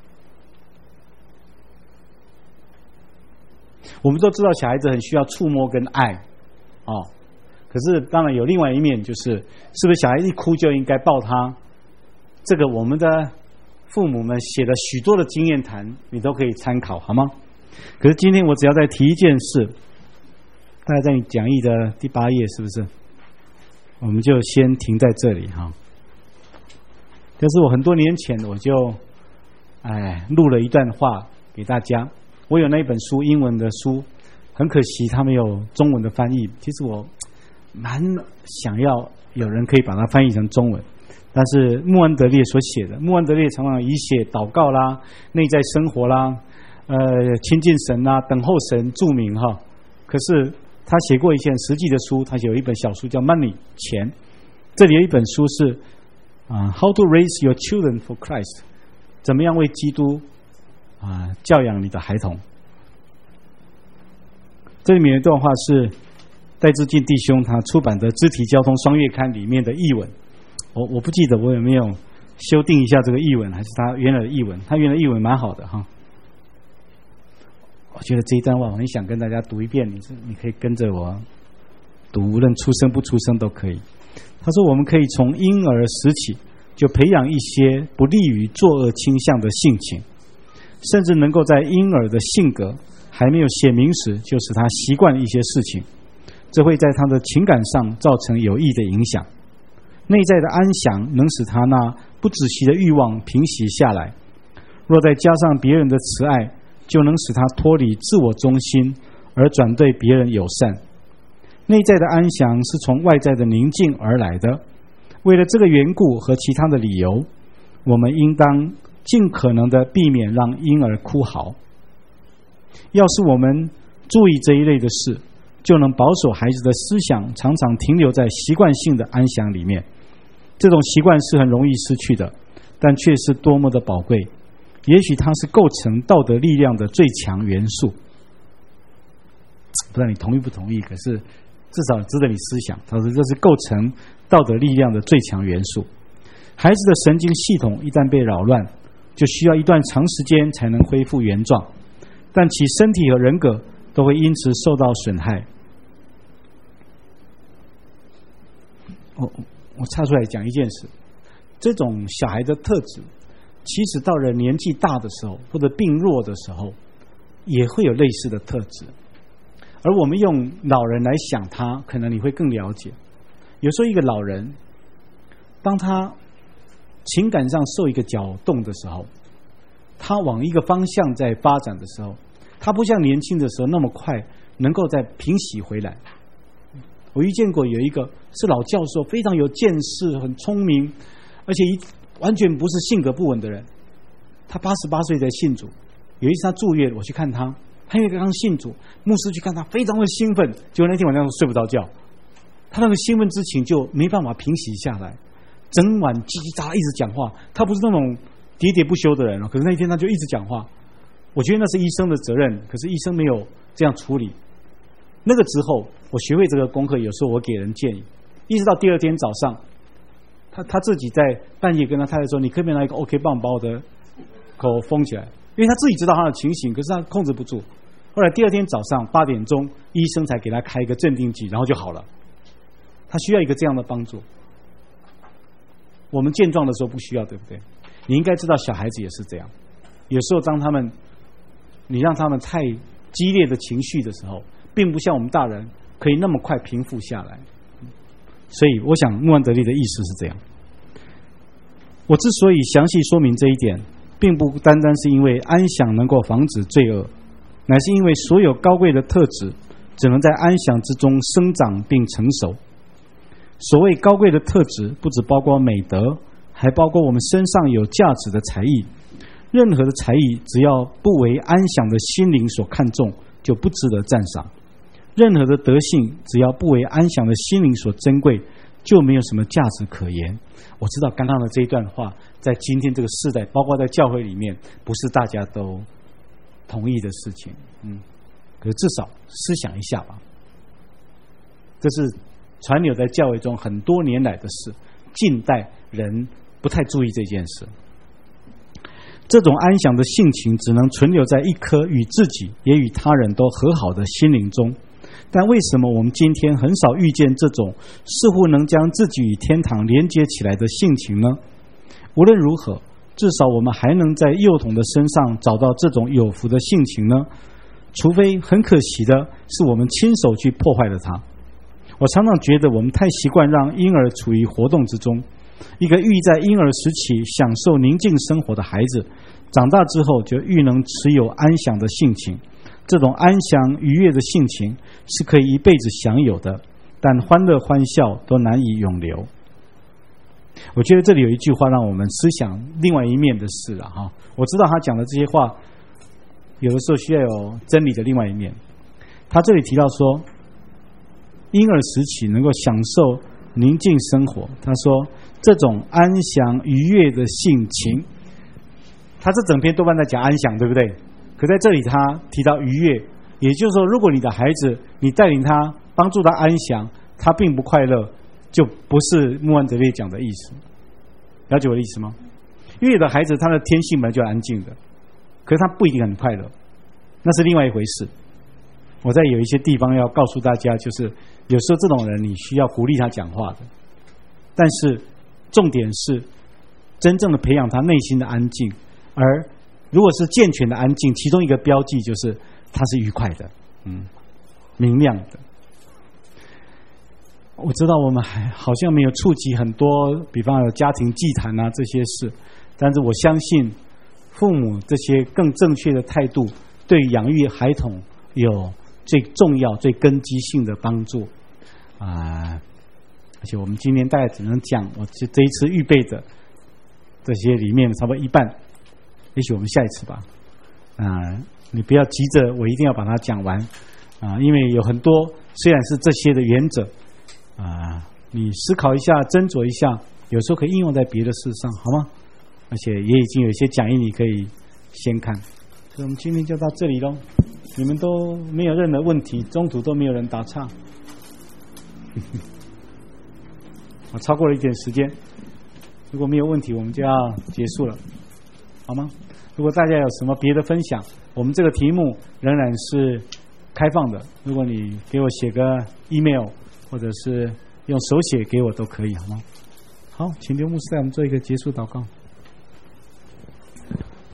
我们都知道小孩子很需要触摸跟爱，哦，可是当然有另外一面，就是是不是小孩一哭就应该抱他？这个我们的父母们写了许多的经验谈，你都可以参考，好吗？可是今天我只要再提一件事，大概在你讲义的第八页，是不是？我们就先停在这里哈。就是我很多年前我就哎录了一段话给大家，我有那一本书英文的书，很可惜它没有中文的翻译。其实我蛮想要有人可以把它翻译成中文，但是穆安德烈所写的，穆安德烈常常以写祷告啦、内在生活啦、呃亲近神啦、等候神著名哈。可是他写过一件实际的书，他有一本小书叫《Money》钱，这里有一本书是啊、uh, How to Raise Your Children for Christ， 怎么样为基督啊、uh, 教养你的孩童。这里面有一段话是戴志进弟兄他出版的《肢体交通双月刊》里面的译文，我我不记得我有没有修订一下这个译文，还是他原来的译文，他原来的译文蛮好的哈。我觉得这一段话我很想跟大家读一遍，你你可以跟着我读，无论出生不出生都可以。他说，我们可以从婴儿时起就培养一些不利于作恶倾向的性情， 甚至能够在婴儿的性格还没有显明时，就使他习惯一些事情，这会在他的情感上造成有益的影响。内在的安详能使他那不止息的欲望平息下来，若再加上别人的慈爱，就能使他脱离自我中心，而转对别人友善。内在的安详是从外在的宁静而来的。为了这个缘故和其他的理由，我们应当尽可能的避免让婴儿哭嚎。要是我们注意这一类的事，就能保守孩子的思想常常停留在习惯性的安详里面。这种习惯是很容易失去的，但却是多么的宝贵。也许它是构成道德力量的最强元素。不知道你同意不同意，可是至少值得你思想。他说这是构成道德力量的最强元素。孩子的神经系统一旦被扰乱，就需要一段长时间才能恢复原状，但其身体和人格都会因此受到损害。我我插出来讲一件事，这种小孩的特质，其实到了年纪大的时候，或者病弱的时候，也会有类似的特质。而我们用老人来想他，可能你会更了解。有时候一个老人，当他情感上受一个搅动的时候，他往一个方向在发展的时候，他不像年轻的时候那么快能够再平息回来。我遇见过有一个是老教授，非常有见识，很聪明，而且一完全不是性格不稳的人。他八十八岁才信主，有一次他住院，我去看他，他因为刚信主，牧师去看他，非常的兴奋，结果那天晚上睡不着觉，他那个兴奋之情就没办法平息下来，整晚叽叽喳喳一直讲话。他不是那种喋喋不休的人，可是那一天他就一直讲话。我觉得那是医生的责任，可是医生没有这样处理。那个之后，我学会这个功课，有时候我给人建议，一直到第二天早上，他他自己在半夜跟他太太说：“你可不可以拿一个 OK 棒把我的口封起来？”因为他自己知道他的情形，可是他控制不住。后来第二天早上八点钟，医生才给他开一个镇定剂，然后就好了。他需要一个这样的帮助。我们健壮的时候不需要，对不对？你应该知道，小孩子也是这样。有时候当他们，你让他们太激烈的情绪的时候，并不像我们大人可以那么快平复下来。所以我想穆安德利的意思是这样。我之所以详细说明这一点，并不单单是因为安详能够防止罪恶，乃是因为所有高贵的特质只能在安详之中生长并成熟。所谓高贵的特质，不只包括美德，还包括我们身上有价值的才艺。任何的才艺，只要不为安详的心灵所看重，就不值得赞赏。任何的德性，只要不为安详的心灵所珍贵，就没有什么价值可言。我知道刚刚的这一段话，在今天这个世代，包括在教会里面，不是大家都同意的事情。嗯，可是至少思想一下吧。这是传流在教会中很多年来的事，近代人不太注意这件事。这种安详的性情只能存留在一颗与自己也与他人都和好的心灵中。但为什么我们今天很少遇见这种似乎能将自己与天堂连接起来的性情呢？无论如何，至少我们还能在幼童的身上找到这种有福的性情呢？除非很可惜的是我们亲手去破坏了它。我常常觉得我们太习惯让婴儿处于活动之中。一个愈在婴儿时期享受宁静生活的孩子，长大之后就愈能持有安详的性情。这种安详愉悦的性情是可以一辈子享有的，但欢乐欢笑都难以永留。我觉得这里有一句话让我们思想另外一面的事了哈。我知道他讲的这些话，有的时候需要有真理的另外一面。他这里提到说，婴儿时期能够享受宁静生活，他说这种安详愉悦的性情，他这整篇多半在讲安详，对不对？可在这里他提到愉悦，也就是说，如果你的孩子你带领他帮助他安详，他并不快乐，就不是穆安德烈讲的意思。了解我的意思吗？因为有的孩子他的天性本来就安静的，可是他不一定很快乐，那是另外一回事。我在有一些地方要告诉大家，就是有时候这种人你需要鼓励他讲话的，但是重点是真正的培养他内心的安静，而如果是健全的安静，其中一个标记就是它是愉快的，嗯，明亮的。我知道我们还好像没有触及很多，比方有家庭祭坛啊这些事，但是我相信父母这些更正确的态度，对养育孩童有最重要、最根基性的帮助啊！而且我们今天大概只能讲，我这这一次预备的这些里面差不多一半，也许我们下一次吧。啊，你不要急着，我一定要把它讲完啊，因为有很多虽然是这些的原则。啊，你思考一下，斟酌一下，有时候可以应用在别的事上，好吗？而且也已经有一些讲义，你可以先看。所以我们今天就到这里喽。你们都没有任何问题，中途都没有人打岔。我超过了一点时间，如果没有问题，我们就要结束了，好吗？如果大家有什么别的分享，我们这个题目仍然是开放的。如果你给我写个 email。或者是用手写给我都可以，好吗？好，请刘牧师带我们做一个结束祷告。